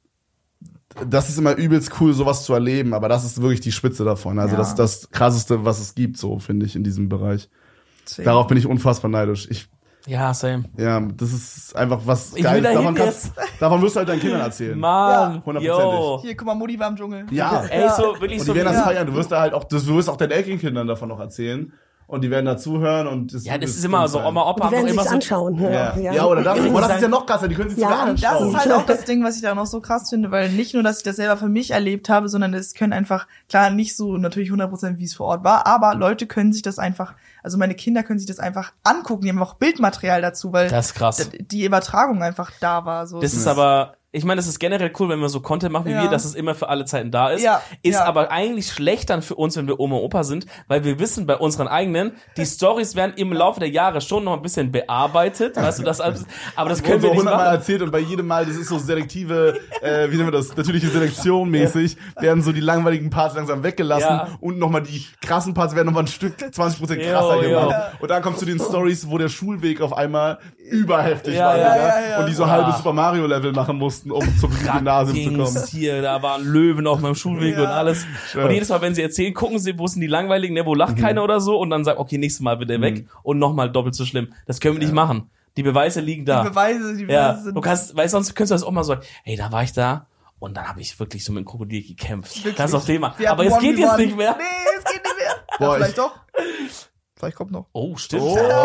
das ist immer übelst cool, sowas zu erleben, aber das ist wirklich die Spitze davon. Also das ist das Krasseste, was es gibt, so finde ich, in diesem Bereich. Deswegen. Darauf bin ich unfassbar neidisch. Ja, same. Ja, das ist einfach was Ich will Geiles. dahin Davon wirst du halt deinen Kindern erzählen. Mann, hundertprozentig. yo. Hier, guck mal, Mutti war im Dschungel. Ja. Ey, so wirklich Und so die werden das Ja. feiern. Du wirst da halt auch, du wirst auch deinen Enkelkindern davon noch erzählen. Und die werden da zuhören und das ist immer so, Oma, Opa Die werden haben immer sich's so anschauen. Ja, oder das. Oh, das ist ja noch krasser. Die können sich sogar Das anschauen. ist halt auch das Ding, was ich da noch so krass finde, weil nicht nur, dass ich das selber für mich erlebt habe, sondern es können einfach, klar, nicht so natürlich 100%, wie es vor Ort war, aber Leute können sich das einfach, also meine Kinder können sich das einfach angucken, die haben auch Bildmaterial dazu, weil Das ist krass. die Übertragung einfach da war. So. Das ist aber, ich meine, das ist generell cool, wenn wir so Content machen wie wir, dass es immer für alle Zeiten da ist. Ja, Ist ja. aber eigentlich schlecht dann für uns, wenn wir Oma und Opa sind, weil wir wissen bei unseren eigenen, die Stories werden im Laufe der Jahre schon noch ein bisschen bearbeitet, weißt du, das alles, aber das können so wir nicht 100 Mal machen. erzählt und bei jedem Mal, das ist so selektive, wie nennen wir das, natürliche Selektion mäßig, werden so die langweiligen Parts langsam weggelassen Ja. und nochmal die krassen Parts werden nochmal ein Stück 20% krasser Jo, jo. gemacht. Und dann kommst du den Stories, wo der Schulweg auf einmal überheftig Ja, war, ja, Digga. ja. Und die so halbe Super Mario Level machen mussten, um zum Gymnasium zu kommen. Ging's hier, da waren Löwen auf meinem Schulweg Ja. und alles. Und jedes Mal, wenn sie erzählen, gucken sie, wo sind die langweiligen, ne, wo lacht keiner oder so und dann sagt, okay, nächstes Mal wird er weg und nochmal doppelt so schlimm. Das können wir nicht machen. Die Beweise liegen da. Die Beweise Ja, sind du kannst, weil sonst könntest du das auch mal sagen, hey, da war ich da und dann habe ich wirklich so mit dem Krokodil gekämpft. Wirklich. Das ist doch Thema. Wir Aber hatten es geht jetzt 1v1. nicht mehr. Nee, es geht nicht mehr. Boah, Ja, vielleicht doch. Vielleicht kommt noch. Oh, stimmt.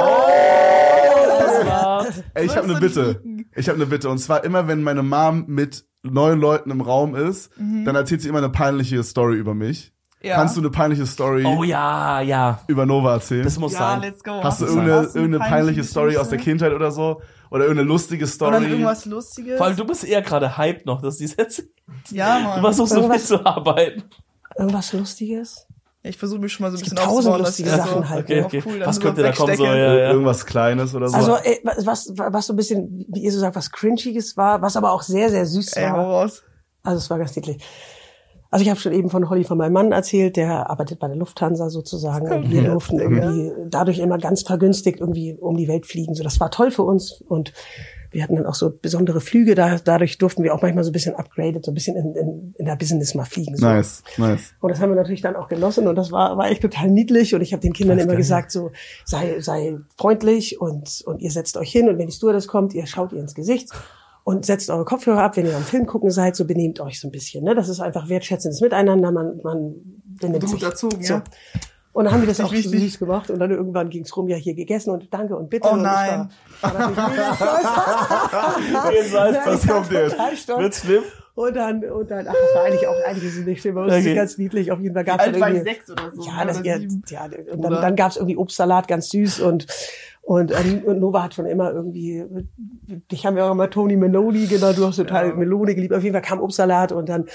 Ey, ich habe eine Bitte. Ich habe eine Bitte. Und zwar immer, wenn meine Mom mit neuen Leuten im Raum ist, dann erzählt sie immer eine peinliche Story über mich. Ja. Kannst du eine peinliche Story Oh ja, ja. über Nova erzählen? Das muss Ja, sein. let's go. Hast du eine irgendeine peinliche Story aus der Kindheit oder so? Oder irgendeine lustige Story? Oder irgendwas Lustiges? Vor allem, du bist eher gerade hyped noch, dass die jetzt, Ja, du Mann. versuchst so viel Irgendwas- zu arbeiten. Irgendwas Lustiges? Ich versuche mich schon mal so ein gibt bisschen 1000 aufzubauen, dass ich lustige das Sachen so, halt. Okay, auch okay. cool, dann Was so könnte da kommen so, wegstecke. ja, ja. Irgendwas Kleines oder so? Also, was so ein bisschen, wie ihr so sagt, was Cringiges war, was aber auch sehr, sehr süß Ey, hau war. raus. Also es war ganz niedlich. Also ich habe schon eben von Holly, von meinem Mann erzählt, der arbeitet bei der Lufthansa sozusagen. Und wir durften irgendwie dadurch immer ganz vergünstigt irgendwie um die Welt fliegen. So, das war toll für uns und wir hatten dann auch so besondere Flüge. Dadurch durften wir auch manchmal so ein bisschen upgraded, so ein bisschen in der Business mal fliegen. So. Nice. Und das haben wir natürlich dann auch genossen und das war echt total niedlich und ich habe den Kindern immer gesagt, so sei freundlich und ihr setzt euch hin und wenn die Stewardess kommt, ihr schaut ihr ins Gesicht und setzt eure Kopfhörer ab, wenn ihr am Film gucken seid, so benehmt euch so ein bisschen. Ne? Das ist einfach wertschätzendes Miteinander, man benimmt Gut sich. erzogen, so. ja. Und dann haben wir das auch Wichtig. süß gemacht und dann irgendwann ging's rum, ja hier gegessen und danke und bitte. Oh und ich nein. war natürlich mega stolz. Was kommt jetzt? Total stolz. Wird's schlimm? Und dann, ach, das war eigentlich ist es nicht schlimm, aber das Okay. ist ganz niedlich. Auf jeden Fall gab's Alt dann war ich irgendwie, 6 oder so. ja, das, oder ja, 7. ja, und dann gab's irgendwie Obstsalat, ganz süß und Nova hat schon immer irgendwie, dich haben wir auch immer Tony Meloni genannt, du hast total Melone geliebt. Auf jeden Fall kam Obstsalat und dann,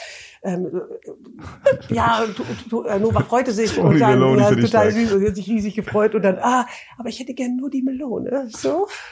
Nova freute sich Tony und dann, Meloni ja, finde ich total stark. süß und sie hat sich riesig gefreut und dann, aber ich hätte gern nur die Melone, so.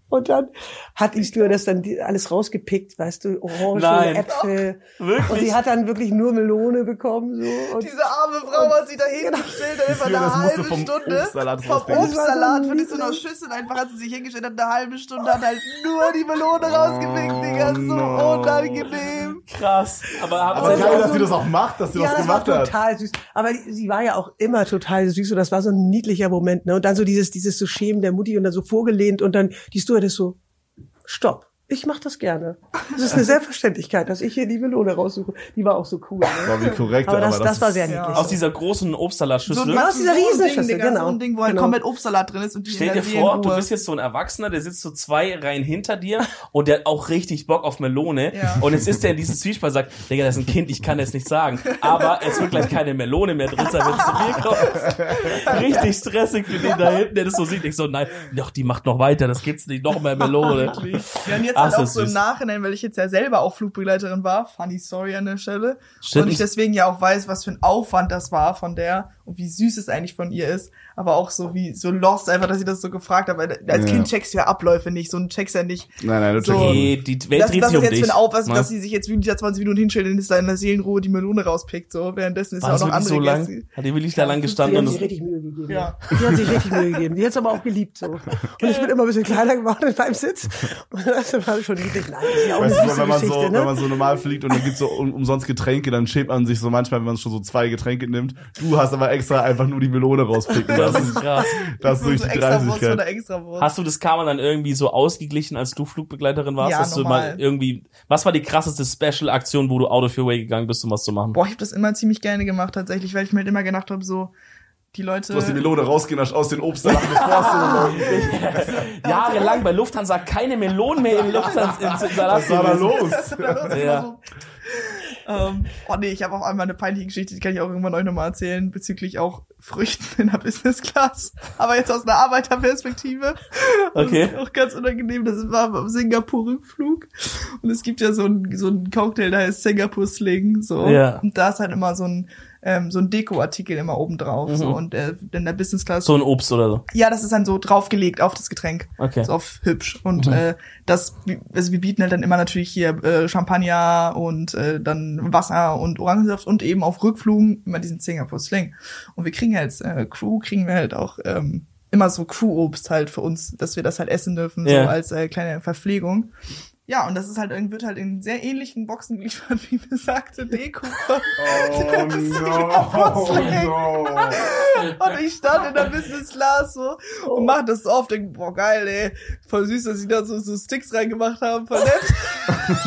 Und dann hat die Stewardess dann alles rausgepickt, weißt du, Orangen, Äpfel. Wirklich? Und sie hat dann wirklich nur Melone bekommen, so. Und Diese arme Frau hat sich da hingestellt, einfach eine halbe Stunde. Vom Obstsalat von so einer Schüssel einfach hat sie sich hingestellt, hat eine halbe Stunde, hat halt nur die Melone rausgepickt, Digga, so unangenehm. Krass. Aber geil, dass sie das auch macht, dass sie das gemacht hat. Total süß. Aber sie war ja auch immer total süß und das war so ein niedlicher Moment, ne? Und dann so dieses so Schämen der Mutti und dann so vorgelehnt und dann die Stewardess so, stopp. Ich mache das gerne. Das ist eine Selbstverständlichkeit, dass ich hier die Melone raussuche. Die war auch so cool. Ne? War wie korrekt, aber das war sehr niedlich. Aus dieser großen Obstsalatschüssel. Ja, aus dieser Riesenschüssel, genau. So ein Ding, wo halt komplett Obstsalat drin ist und die Stell dir vor, du bist jetzt so ein Erwachsener, der sitzt so 2 Reihen hinter dir und der hat auch richtig Bock auf Melone. Ja. Und jetzt ist der in diesem Zwiespalt und sagt, Digga, das ist ein Kind, ich kann das nicht sagen. Aber es wird gleich keine Melone mehr drin sein, wenn es zu mir kommt. Richtig stressig für den da hinten, der das so sieht. Ich so, nein, doch, die macht noch weiter, das gibt's nicht, noch mehr Melone. Ja, und jetzt halt auch so im Nachhinein, weil ich jetzt ja selber auch Flugbegleiterin war, funny story an der Stelle. Stimmt. Und ich deswegen ja auch weiß, was für ein Aufwand das war von der und wie süß es eigentlich von ihr ist. Aber auch so wie so lost einfach, dass ich das so gefragt habe. Weil als Kind checkst du ja Abläufe nicht, so ein checkst ja nicht. Nein, du so, checkst nee, die Welt dreht sich um dich. Dass sie sich jetzt wieder 20 Minuten hinstellt und ist da in der Seelenruhe die Melone rauspickt. So währenddessen ist war auch noch andere so lang? Gäste. Hat die wirklich da lang gestanden? Die hat sich richtig Mühe gegeben. Ja. Die hat sich richtig Mühe gegeben. Die hat es aber auch geliebt, so. Und ich bin immer ein bisschen kleiner geworden beim Sitz. Und das war schon niedlich. Nein, das ist ja auch eine süße Geschichte, ne? Wenn man so normal fliegt und dann gibt's so umsonst Getränke, dann schämt man sich so manchmal, wenn man schon so 2 Getränke nimmt. Du hast aber extra einfach nur die Melone rauspicken lassen. Das ist krass. Das ist richtig Dreistigkeit. Hast du das Karma dann irgendwie so ausgeglichen, als du Flugbegleiterin warst? Ja, dass du mal irgendwie, was war die krasseste Special-Aktion, wo du out of your way gegangen bist, um was zu machen? Boah, ich habe das immer ziemlich gerne gemacht tatsächlich, weil ich mir halt immer gedacht habe, so die Leute. Du hast die Melone rausgenascht aus den Obstsalat, bevor du Jahrelang bei Lufthansa keine Melonen mehr im Lufthansa im Salat. Was war da los? Ja. Oh nee, ich habe auch einmal eine peinliche Geschichte, die kann ich auch irgendwann euch nochmal erzählen, bezüglich auch Früchten in der Business Class. Aber jetzt aus einer Arbeiterperspektive. Okay. Auch ganz unangenehm, das war beim Singapur-Rückflug. Und es gibt ja so einen Cocktail, der heißt Singapur Sling, so. Ja. Und da ist halt immer so ein Deko-Artikel immer oben drauf, so. Und in der Business Class. So ein Obst oder so. Ja, das ist dann so draufgelegt auf das Getränk. Okay. So auf hübsch. Und wir bieten halt dann immer natürlich hier Champagner und dann Wasser und Orangensaft und eben auf Rückflügen immer diesen Singapore Sling. Und wir kriegen als Crew auch immer so Crew-Obst halt für uns, dass wir das halt essen dürfen, so als kleine Verpflegung. Ja, und das ist halt wird halt in sehr ähnlichen Boxen geliefert, wie besagte Deko. Oh no. Und ich stand in der Business Class so und mach das so auf, denke, boah, geil, ey, voll süß, dass sie da so Sticks reingemacht haben, voll nett.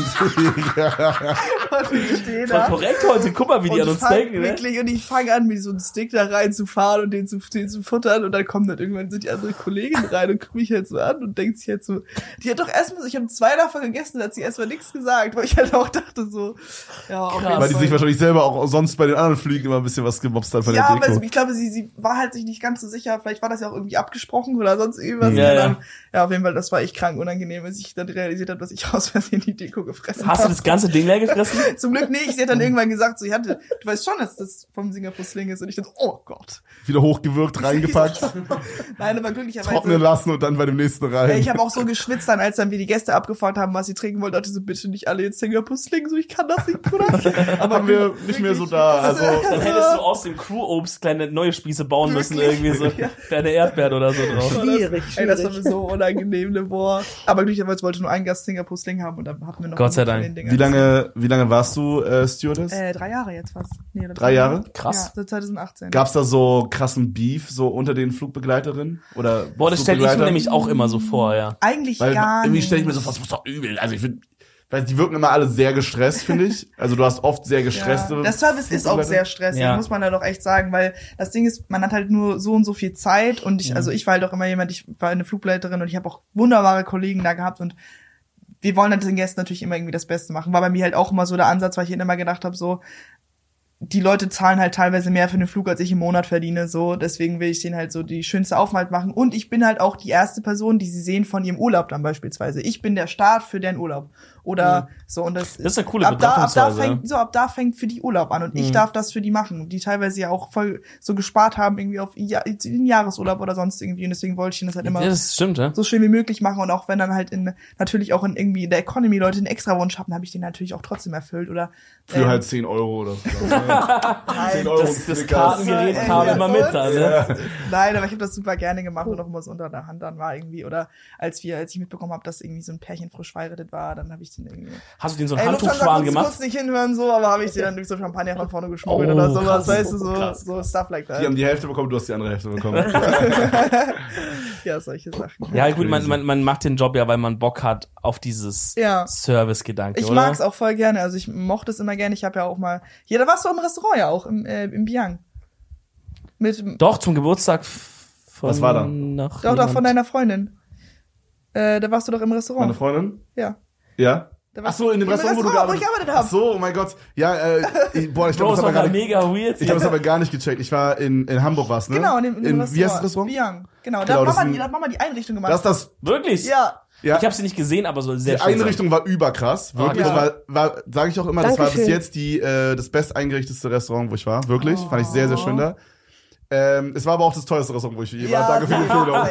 Und ich stehe da. Voll korrekt heute, guck mal, wie die an uns denken, ne? Und ich fange an, mir so einen Stick da reinzufahren und den zu futtern und dann kommen dann irgendwann die andere Kollegin rein und guckt mich halt so an und denkt sich halt so, die hat doch erstmal, ich habe 2 davon gegessen, da hat sie erstmal nichts gesagt, weil ich halt auch dachte so, ja, auf jeden Fall. Weil die sich wahrscheinlich selber auch sonst bei den anderen Flügen immer ein bisschen was gemobst hat von der Deko. Ja, aber ich glaube, sie war halt sich nicht ganz so sicher, vielleicht war das ja auch irgendwie abgesprochen oder sonst irgendwas. Ja, auf jeden Fall, das war echt krank unangenehm, als ich dann realisiert habe, dass ich aus Versehen die Deko gefressen habe. Hast du das ganze Ding leer gefressen? Zum Glück nicht, sie hat dann irgendwann gesagt, so, du weißt schon, dass das vom Singapur Sling ist und ich dachte, oh Gott. Wieder hochgewürgt, reingepackt. Nein, aber glücklicherweise. Trocknen lassen und dann bei dem nächsten rein. Ich habe auch so geschwitzt dann, als dann wir die Gäste abgefragt haben, was sie trinken wollten, dachte so, bitte nicht alle jetzt Singapur Sling, so, ich kann das nicht, Bruder. Aber haben wir nicht mehr so da, also. Dann hättest du aus dem Crew-Obst kleine neue Spieße bauen müssen, irgendwie so kleine Erdbeeren oder so drauf. Schwierig. Ey, das war mir so unangenehm, ne, boah. Aber glücklicherweise wollte nur ein Gast Singapur Sling haben und dann hatten wir noch Gott sei Dank. von den Dingern. Wie lange warst du Stewardess? 3 Jahre jetzt fast. Nee, 3 Jahre? Krass. Ja, seit 2018. Gab's da so krassen Beef so unter den Flugbegleiterinnen? Oder boah, das stelle ich mir nämlich auch immer so vor, ja. Eigentlich weil gar nicht. Irgendwie stelle ich mir so vor, das muss doch übel. Also ich finde, weil die wirken immer alle sehr gestresst, finde ich. Also du hast oft sehr gestresste. Ja. Der Service ist auch sehr stressig, muss man da doch echt sagen, weil das Ding ist, man hat halt nur so und so viel Zeit und ich war halt auch immer jemand, ich war eine Flugbegleiterin und ich habe auch wunderbare Kollegen da gehabt und wir wollen halt den Gästen natürlich immer irgendwie das Beste machen. War bei mir halt auch immer so der Ansatz, weil ich immer gedacht habe, so, die Leute zahlen halt teilweise mehr für den Flug, als ich im Monat verdiene, so. Deswegen will ich denen halt so die schönste Aufenthalt machen. Und ich bin halt auch die erste Person, die sie sehen von ihrem Urlaub dann beispielsweise. Ich bin der Start für deren Urlaub. Oder so, und das ist eine coole ab da Betrachtungsweise. ab da fängt für die Urlaub an und ich darf das für die machen, die teilweise ja auch voll so gespart haben irgendwie auf einen Jahresurlaub oder sonst irgendwie, und deswegen wollte ich das halt immer Das stimmt, ja. so schön wie möglich machen, und auch wenn dann halt natürlich auch in irgendwie in der Economy Leute einen Extrawunsch haben, habe ich den natürlich auch trotzdem erfüllt, oder Für halt 10 Euro oder so. 10 Euro Das Kartengerät kam immer mit da, ne? Nein, aber ich habe das super gerne gemacht und auch immer so unter der Hand dann war irgendwie, oder als ich mitbekommen habe, dass irgendwie so ein Pärchen frisch verheiratet war, dann habe ich den irgendwie. Hast du den so einen Handtuchschwan gemacht? Ich kurz nicht hinhören, so, aber habe ich den dann durch so Champagner von vorne geschmuggelt oder sowas, weißt du, so Stuff like that. Die haben die Hälfte bekommen, du hast die andere Hälfte bekommen. Ja, solche Sachen. Ja, gut, man macht den Job ja, weil man Bock hat auf dieses Service-Gedanke, Ich oder? mag's auch voll gerne, also ich mochte es immer gerne, ich habe ja auch mal, da warst du im Restaurant ja auch, im Biang. Doch, zum Geburtstag von... Was war da? Doch, von deiner Freundin. Da warst du doch im Restaurant. Meine Freundin? Ja. Ja? Da Ach warst so, in dem im Restaurant, wo ich gearbeitet habe. Ach so, oh mein Gott. Ja, ich glaube, Bro, das das aber gar war nicht. mega weird. Ich habe das aber gar nicht gecheckt. Ich war in Hamburg, was, ne? Genau, in dem Restaurant. Wie heißt das Restaurant? Biang. Genau, Genau, da das hat ist Mama die Einrichtung gemacht. Das ist das. Wirklich? Ja. Ja. Ich habe sie nicht gesehen, aber so sehr Die schön. Einrichtung war überkrass. Wirklich. Ja. War sage ich auch immer, das war bis Dankeschön. jetzt das best eingerichtete Restaurant, wo ich war. Wirklich. Fand ich sehr, sehr schön da. Es war aber auch das teuerste Restaurant, wo ich je war. Danke für die Empfehlung.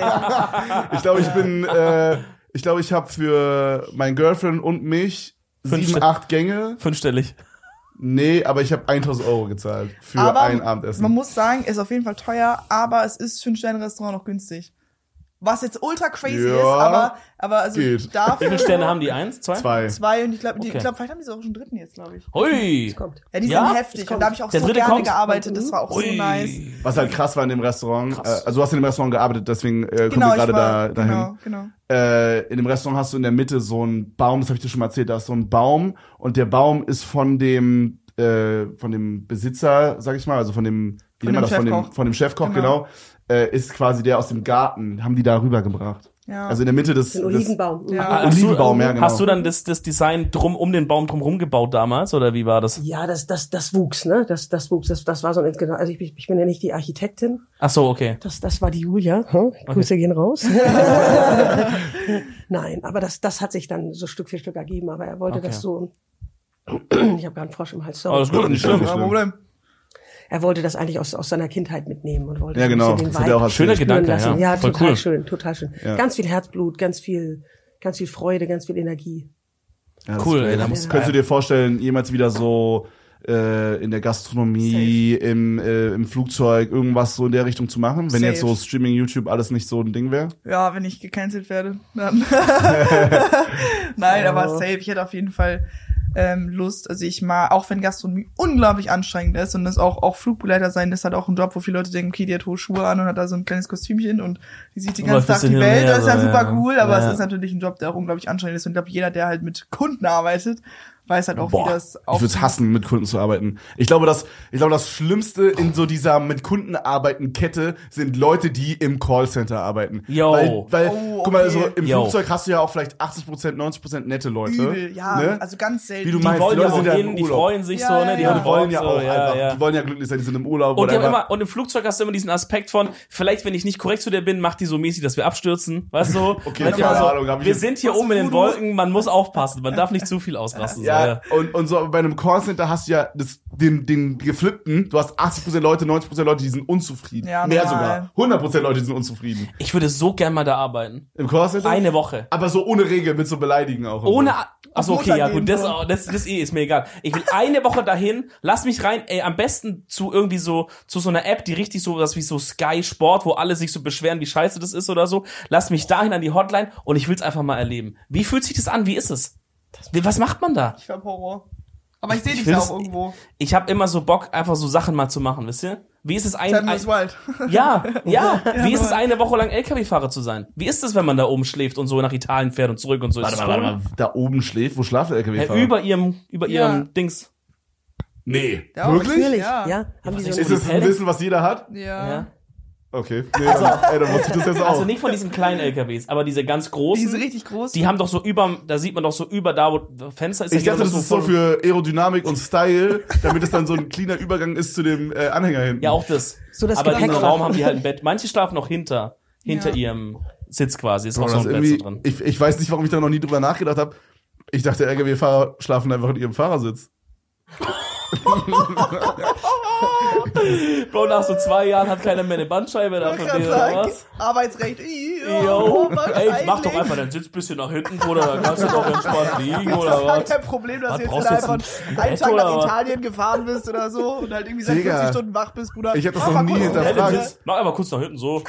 Ich glaube, ich habe für mein Girlfriend und mich 7, 8 Gänge. 5-stellig. Nee, aber ich habe 1.000 Euro gezahlt für Aber ein Abendessen. man muss sagen, ist auf jeden Fall teuer, aber es ist für ein Sterne-Restaurant noch günstig. Was jetzt ultra crazy Ja, ist, aber also geht. dafür... Wie viele Sterne haben die? 1, 2? 2. 2, und ich glaube, Okay. vielleicht haben die so auch schon einen dritten jetzt, glaube ich. Hui! Kommt. Ja, die Ja? sind heftig, und da habe ich auch Der so dritte gerne kommt? gearbeitet, das war auch so Ui. nice. Was halt krass war in dem Restaurant. Krass. Also du hast in dem Restaurant gearbeitet, deswegen kommen wir Genau, gerade dahin. Genau. In dem Restaurant hast du in der Mitte so einen Baum, das habe ich dir schon mal erzählt, da ist so ein Baum und der Baum ist von dem Besitzer, sag ich mal, also von dem Chefkoch, genau, ist quasi der aus dem Garten, haben die da rübergebracht. Ja. Also in der Mitte des Ein Olivenbaum. Ja. Olivenbaum, ja, genau. Hast du dann das Design um den Baum drum gebaut damals, oder wie war das? Ja, das wuchs, ne? Das wuchs. Das war so ein, genau. Also ich bin ja nicht die Architektin. Ach so, okay. Das war die Julia. Grüße gehen raus. Nein, aber das hat sich dann so Stück für Stück ergeben. Aber er wollte Okay. das so. Ich habe gerade einen Frosch im Hals. Aber das ist gut, nicht schlimm. Kein Problem. Er wollte das eigentlich aus seiner Kindheit mitnehmen und wollte Ja, so ein genau. bisschen den Das hat er auch Vibe erzählt. Schöner spüren Gedanke, lassen. ja. Ja, Voll total cool. schön, total schön. Ja. Ganz viel Herzblut, ganz viel Freude, ganz viel Energie. Ja, das Cool, ist ey, geil. da musst Könntest du dir vorstellen, jemals wieder so in der Gastronomie, im Flugzeug, irgendwas so in der Richtung zu machen, wenn Safe. jetzt so Streaming, YouTube alles nicht so ein Ding wäre? Ja, wenn ich gecancelt werde, dann. Nein, aber safe. Ich hätte auf jeden Fall Lust. Also ich mag, auch wenn Gastronomie unglaublich anstrengend ist und das auch Flugbegleiter sein, das ist halt auch ein Job, wo viele Leute denken, okay, die hat hohe Schuhe an und hat da so ein kleines Kostümchen und die sieht den Und ganzen läuft Tag bisschen die hin und Welt. her, Das ist ja so, super ja. cool, aber Ja. es ist natürlich ein Job, der auch unglaublich anstrengend ist. Und ich glaube, jeder, der halt mit Kunden arbeitet, weiß halt auch, Boah, wie das ich würde es hassen, mit Kunden zu arbeiten. Ich glaube, das Schlimmste in so dieser mit Kunden arbeiten Kette sind Leute, die im Callcenter arbeiten. Yo. Weil Oh, guck mal, okay. so im Yo. Flugzeug hast du ja auch vielleicht 80%, 90% nette Leute. übel. Ja, ne? also ganz selten. Wie du Die meinst, wollen die ja Leute auch sind ja hin, im die Urlaub. freuen sich Ja, so, ne? ja, Die ja. haben Die wollen ja so, auch einfach, ja. die wollen ja glücklich sein, die sind im Urlaub. Und, die haben whatever. immer, und im Flugzeug hast du immer diesen Aspekt von, vielleicht wenn ich nicht korrekt zu dir bin, macht die so mäßig, dass wir abstürzen, weißt du? Okay, Weil die keine immer Ahnung, hab ich wir jetzt- sind hier oben in den Wolken, man muss aufpassen, man darf nicht zu viel ausrasten. Ja, und so bei einem Callcenter hast du ja den geflippten, du hast 80% Leute, 90% Leute, die sind unzufrieden. Ja, Mehr normal. sogar. 100% Leute, die sind unzufrieden. Ich würde so gern mal da arbeiten. Im Callcenter? Eine Woche. Aber so ohne Regel, mit so Beleidigen auch. und Ohne, so. achso, Auf okay, ja Mutter gut, gehen, so. das ist mir egal. Ich will eine Woche dahin, lass mich rein, ey, am besten zu irgendwie so, zu so einer App, die richtig so, was wie so Sky Sport, wo alle sich so beschweren, wie scheiße das ist oder so. Lass mich dahin an die Hotline und ich will's einfach mal erleben. Wie fühlt sich das an? Wie ist es? Was macht man da? Ich hab Horror. Aber ich sehe dich will da das- auch irgendwo. Ich habe immer so Bock, einfach so Sachen mal zu machen, wisst ihr? Wie ist es Seven is Wild. ja, wie ist es eine Woche lang LKW-Fahrer zu sein? Wie ist es, wenn man da oben schläft und so nach Italien fährt und zurück und so? Ist es cool? Da oben schläft, wo schlaft der Ja, LKW-Fahrer? über ihrem Ja. Dings. Nee. Ja, Wirklich? Natürlich, Ja. ja. Haben die was so Ist es ein Wissen, was jeder hat? Ja. Ja. Okay. Nee, dann wusste ich das jetzt auch. Also nicht von diesen kleinen LKWs, aber diese ganz großen. Die sind richtig groß. Die haben doch so da sieht man doch so über da, wo Fenster ist. Ich da dachte, geht das ist so für Aerodynamik und Style, damit es dann so ein cleaner Übergang ist zu dem Anhänger hinten. Ja, auch das. So das aber diesen Gepäckfach. Raum haben die halt ein Bett. Manche schlafen noch hinter Ja. ihrem Sitz quasi. Ist Bro, auch so das ein ist Bett so irgendwie, drin. ich weiß nicht, warum ich da noch nie drüber nachgedacht habe. Ich dachte, LKW-Fahrer schlafen einfach in ihrem Fahrersitz. Bro, nach so 2 Jahren hat keiner mehr eine Bandscheibe da von dir, oder was? Arbeitsrecht, Yo, ey, mach doch einfach deinen Sitz ein bisschen nach hinten, Bruder, dann kannst du doch entspannt liegen, oder was? Kein Problem, dass Was, du jetzt brauchst du innerhalb jetzt von ein einem Bett Tag oder nach was? Italien gefahren bist oder so und halt irgendwie seit Digga. 40 Stunden wach bist, Bruder. Ich hab das Mach noch mal nie kurz hinterfragt. den Sitz. Mach einfach kurz nach hinten, so.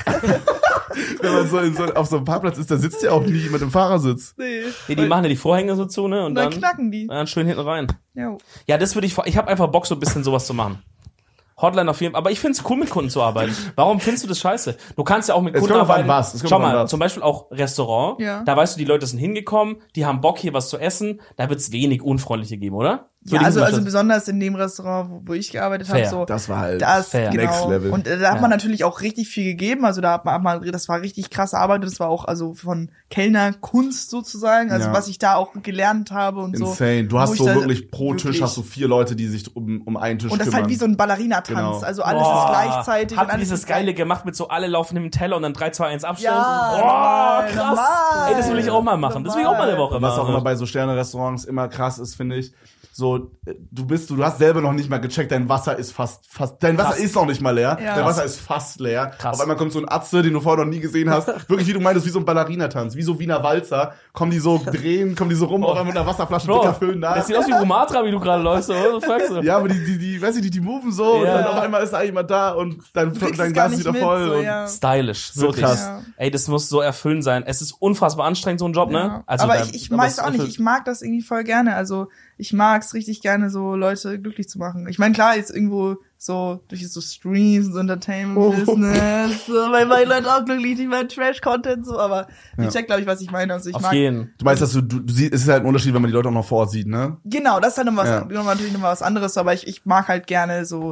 Wenn man auf so einem Parkplatz ist, da sitzt ja auch nie jemand im Fahrersitz. Nee. Nee, die machen ja die Vorhänge so zu, ne? Und Und dann dann knacken die. dann schön hinten rein. Ja. Ja, das würde ich habe einfach Bock, so ein bisschen sowas zu machen. Hotline auf jeden Fall. Aber ich find's cool, mit Kunden zu arbeiten. Warum findest du das scheiße? Du kannst ja auch mit Es Kunden kommt drauf an, arbeiten. was. Es kommt Schau drauf an, mal, was. zum Beispiel auch Restaurant. Ja. Da weißt du, die Leute sind hingekommen, die haben Bock, hier was zu essen. Da wird's wenig Unfreundliche geben, oder? So Ja, die also Mannschaft. besonders in dem Restaurant, wo ich gearbeitet habe, Fair. so. Das war halt Das, fair. genau. Next Level. Und da hat man natürlich auch richtig viel gegeben. Also da hat man das war richtig krasse Arbeit. Das war auch also von Kellnerkunst sozusagen. Also Ja. was ich da auch gelernt habe und so. insane. Du Wo hast ich so da wirklich pro Tisch wirklich- hast du 4 Leute, die sich um einen Tisch Und das ist kümmern. halt wie so ein Ballerina-Tanz. Genau. Also alles Boah, ist gleichzeitig. und Hatten alles dieses ist geil. Geile gemacht mit so alle laufen im Teller und dann 3, 2, 1 Abstand. Ja, Boah, normal, krass. normal. Ey, das will ich auch mal machen. Das will ich auch mal eine Woche Was auch immer machen. bei so Sterne-Restaurants immer krass ist, finde ich. So, du hast selber noch nicht mal gecheckt, dein Wasser ist dein Wasser Krass. ist noch nicht mal leer, Ja. dein Wasser ist fast leer. Krass. Auf einmal kommt so ein Atze, den du vorher noch nie gesehen hast, wirklich wie du meintest, wie so ein Ballerina-Tanz, wie so Wiener Walzer, kommen die so rum, auf einmal mit einer Wasserflasche dicker füllen da. Das sieht aus wie Romatra, wie du gerade läufst. Oder? Was fragst du? Ja, aber weiß ich nicht, die moven so und Ja. dann auf einmal ist da jemand da und dein Du kriegst Glas es gar ist nicht wieder mit, voll. so, Und ja. Stylisch. So wirklich. krass. Ja. Ey, das muss so erfüllend sein. Es ist unfassbar anstrengend, so ein Job, ne? Ja. Aber da- ich aber mag es es auch nicht. erfüllt. Ich mag das irgendwie voll gerne. Also ich mag es richtig gerne, so Leute glücklich zu machen. Ich meine, klar, jetzt irgendwo so durch so Streams, so Entertainment-Business, so, weil meine Leute auch glücklich, ich meine Trash-Content, so, aber ich check, glaube ich, was ich meine. Also ich Auf mag, jeden. Du meinst, dass du siehst, es ist halt ein Unterschied, wenn man die Leute auch noch vor Ort sieht, ne? genau, das ist halt Ja. natürlich noch was anderes, aber ich mag halt gerne so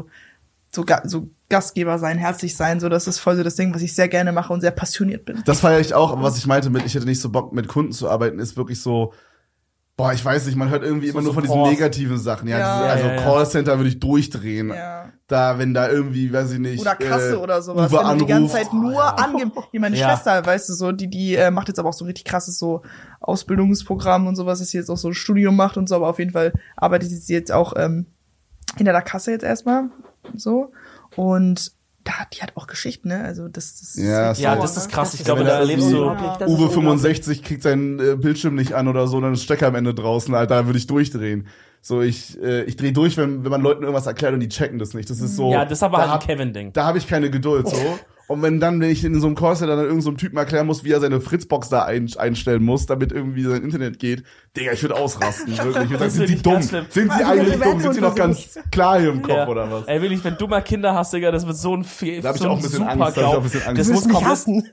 Gastgeber sein, herzlich sein, so, das ist voll so das Ding, was ich sehr gerne mache und sehr passioniert bin. Das feiere ich auch, aber was ich meinte mit, ich hätte nicht so Bock mit Kunden zu arbeiten, ist wirklich so, boah, ich weiß nicht, man hört irgendwie immer nur von diesen Support. negativen Sachen. Ja, Ja. also Ja, ja. Callcenter würde ich durchdrehen. Ja. Da, wenn da irgendwie, weiß ich nicht, Oder Kasse oder sowas, Uber wenn du die ganze anruft. Zeit nur angibst. Hier meine Ja. Schwester, weißt du, so, die macht jetzt aber auch so richtig krasses so Ausbildungsprogramm und sowas, dass sie jetzt auch so ein Studium macht und so, aber auf jeden Fall arbeitet sie jetzt auch hinter der Kasse jetzt erstmal, so. Und die hat auch Geschichten, ne? Also das Ja, ist Ja, so, das ist krass. Ich ist glaube, wenn da da erlebst du. irgendwie- Das ist Uwe unglaublich. 65 kriegt seinen Bildschirm nicht an oder so, dann ist Stecker am Ende draußen, Alter, da würde ich durchdrehen. So, ich drehe durch, wenn man Leuten irgendwas erklärt und die checken das nicht. Das ist so. Ja, das ist aber da halt ein hab- Kevin-Ding. Da habe ich keine Geduld, so. Und wenn ich in so einem Callcenter dann irgendeinem so einem Typen erklären muss, wie er seine Fritzbox da einstellen muss, damit irgendwie sein Internet geht, Digga, ich würde ausrasten, wirklich. Ich würd sagen, Das ist sind sie wirklich dumm? ganz schlimm. Sind sie Also, eigentlich wir dumm? werden Sind sie noch untersucht. ganz klar hier im Kopf Ja. oder was? Ey, wirklich, wenn du mal Kinder hast, Digga, das wird so ein Da hab ich auch ein bisschen Angst, da hab ich auch ein bisschen Angst. Das Du muss wirst mich komplett. hassen.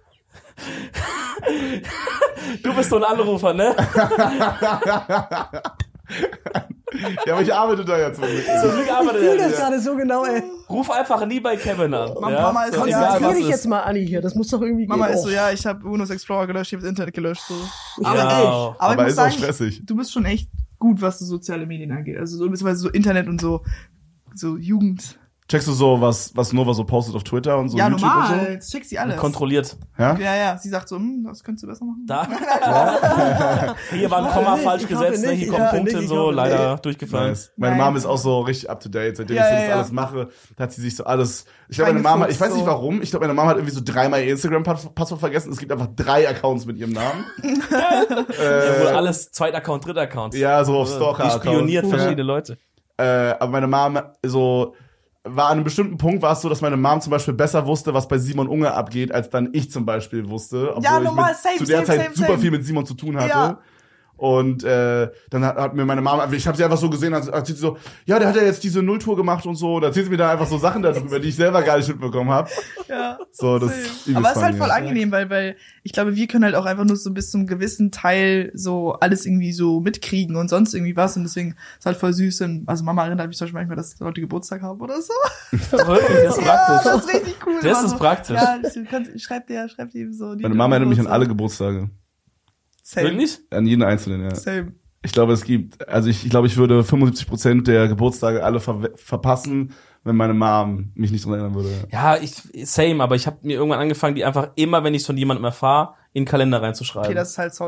Du bist so ein Anrufer, ne? Ja, aber ich arbeite da jetzt mit. Zum Glück arbeitet Ich fühle er. das gerade so genau, ey. Ruf einfach nie bei Kevin an. Mama ist so, egal, ja, was Konzentrier dich ist. jetzt mal, Anni, hier. Das muss doch irgendwie Mama gehen. ist so, ja, ich habe Windows Explorer gelöscht, ich habe das Internet gelöscht, so. Ja. Aber ich Aber muss ist auch sagen, stressig. du bist schon echt gut, was so soziale Medien angeht. Also so beziehungsweise so Internet und so Jugend. Checkst du so, was Nova so postet auf Twitter und so Ja, YouTube normal. und Jetzt checkt sie alles. Kontrolliert. so? Ja? Ja, sie sagt so, das könntest du besser machen. Da. Hier war ein Komma nicht, falsch ich hoffe gesetzt, ne? nicht, Hier kommen ja, Punkte nicht, und ich so, hoffe leider nicht. durchgefallen. Nice. Meine Nein. Mom ist auch so richtig up to date, seitdem Ja, ich das ja, ja. alles mache, da hat sie sich so alles. Ich glaube, meine Mama, ich weiß nicht warum, ich glaube, meine Mama hat irgendwie so 3-mal ihr Instagram-Passwort vergessen. Es gibt einfach 3 Accounts mit ihrem Namen. Ja, wohl alles Zweit-Account, Dritt-Account. Ja, so auf Die Stalker-Account. spioniert verschiedene Leute. Aber meine Mom so war an einem bestimmten Punkt war es so, dass meine Mom zum Beispiel besser wusste, was bei Simon Unge abgeht, als dann ich zum Beispiel wusste. Obwohl Ja, ich normal, mit, same, zu der same, Zeit same, super same. viel mit Simon zu tun hatte. Ja. Und dann hat mir meine Mama, ich habe sie einfach so gesehen, als erzählt sie so, ja, der hat ja jetzt diese Nulltour gemacht und so. Da erzählt sie mir da einfach so Sachen darüber, die ich selber gar nicht mitbekommen habe. Ja. So, das Same. ist übelst Aber es ist halt funny, voll ja. angenehm, weil ich glaube, wir können halt auch einfach nur so bis zum gewissen Teil so alles irgendwie so mitkriegen und sonst irgendwie was und deswegen ist halt voll süß. Und, also Mama erinnert mich zum Beispiel manchmal, dass Leute Geburtstag haben oder so. Wirklich, das ist Ja, praktisch. das ist richtig cool. Das immer ist so. praktisch. Ja, schreibt ihm so. Meine Mama erinnert mich an alle Geburtstage. Same. Wirklich? An jeden einzelnen, ja. Same. Ich glaube, es gibt, also ich glaube, ich würde 75% der Geburtstage alle verpassen, wenn meine Mom mich nicht dran erinnern würde. Ja, aber ich habe mir irgendwann angefangen, die einfach immer, wenn ich es von jemandem erfahre, in den Kalender reinzuschreiben. Okay, das ist halt solid.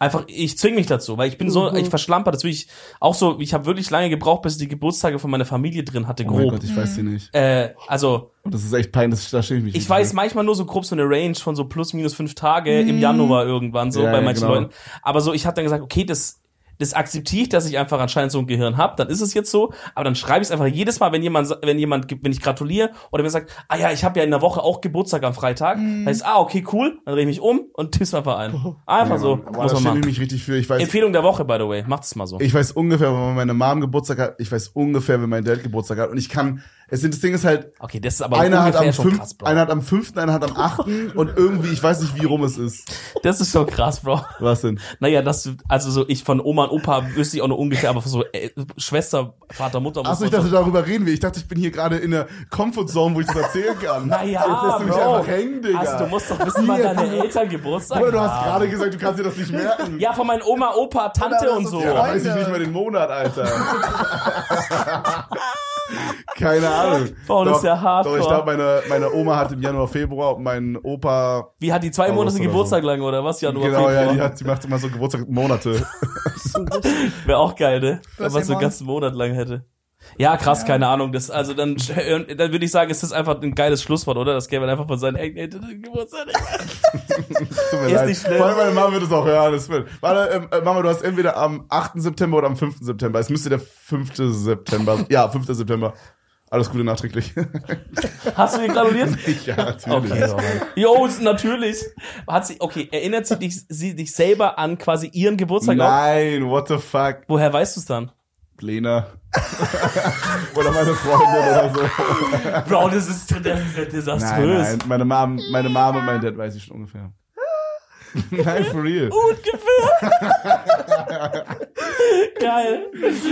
Einfach, ich zwinge mich dazu, weil ich bin so, ich verschlamper, das will ich auch so, ich habe wirklich lange gebraucht, bis ich die Geburtstage von meiner Familie drin hatte, grob. Oh mein Gott, ich weiß die nicht. Also, Das ist echt peinlich, da stehe ich mich ich nicht weiß dran. manchmal nur so grob so eine Range von so plus minus 5 Tage im Januar irgendwann, so Ja, bei ja, manchen genau. Leuten. Aber so, ich habe dann gesagt, okay, das akzeptiere ich, dass ich einfach anscheinend so ein Gehirn habe, dann ist es jetzt so, aber dann schreibe ich es einfach jedes Mal, wenn ich gratuliere oder wenn sagt, ich habe ja in der Woche auch Geburtstag am Freitag, dann heißt, okay, cool, dann drehe ich mich um und tipp's einfach ein. Einfach so, Boah, muss da man schäme ich machen. mich richtig für. Ich weiß Empfehlung der Woche, by the way, macht es mal so. Ich weiß ungefähr, wenn meine Mom Geburtstag hat. Ich weiß ungefähr, wenn mein Dad Geburtstag hat. Und das Ding ist halt, Okay, das ist aber einer hat, ungefähr schon krass, Bro. einer hat am 5., einer hat am 8. und irgendwie, ich weiß nicht, wie rum es ist. Das ist schon krass, Bro. Was denn? Naja, ich von Oma und Opa wüsste ich auch nur ungefähr, aber so Schwester, Vater, Mutter. Achso, ich dachte, darüber reden wir. Ich dachte, ich bin hier gerade in der Comfortzone, wo ich das erzählen kann. Naja, Jetzt lässt du mich Bro. einfach hängen, Digga. Also, du musst doch wissen, wann deine Eltern Geburtstag Bruder, du hast haben. gerade gesagt, du kannst dir das nicht merken. Ja, von meinen Oma, Opa, Tante Oder und das so. ist Ja, da weiß ich Freunde. nicht mal den Monat, Alter. Keine Ahnung. Boah, das ist ja hardcore. Doch, ich glaube, meine Oma hat im Januar, Februar und mein Opa. Wie hat die 2 Monate August oder Geburtstag so. lang, oder was? Januar, Genau, Februar. ja, die macht immer so Geburtstagsmonate. Wäre auch geil, ne? Wenn Was man so einen immer. ganzen Monat lang hätte. Ja, krass, keine Ahnung. Dann würde ich sagen, ist das einfach ein geiles Schlusswort, oder? Das Gavin einfach von seinen Geburtstag. Tut mir Ist leid. nicht schlimm. Vor allem meine Mama wird es auch hören. Warte, Mama, du hast entweder am 8. September oder am 5. September. Es müsste der 5. September. Ja, 5. September. Alles Gute nachträglich. Hast du ihn gratuliert? Ja, natürlich. Okay, jo, natürlich. Erinnert sie dich selber an quasi ihren Geburtstag auch? Nein, what the fuck. Woher weißt du es dann? Lena. Oder meine Freundin oder so. Bro, das ist desaströs. Nein, meine Mom und mein Dad weiß ich schon ungefähr. Nein, for real. Geil.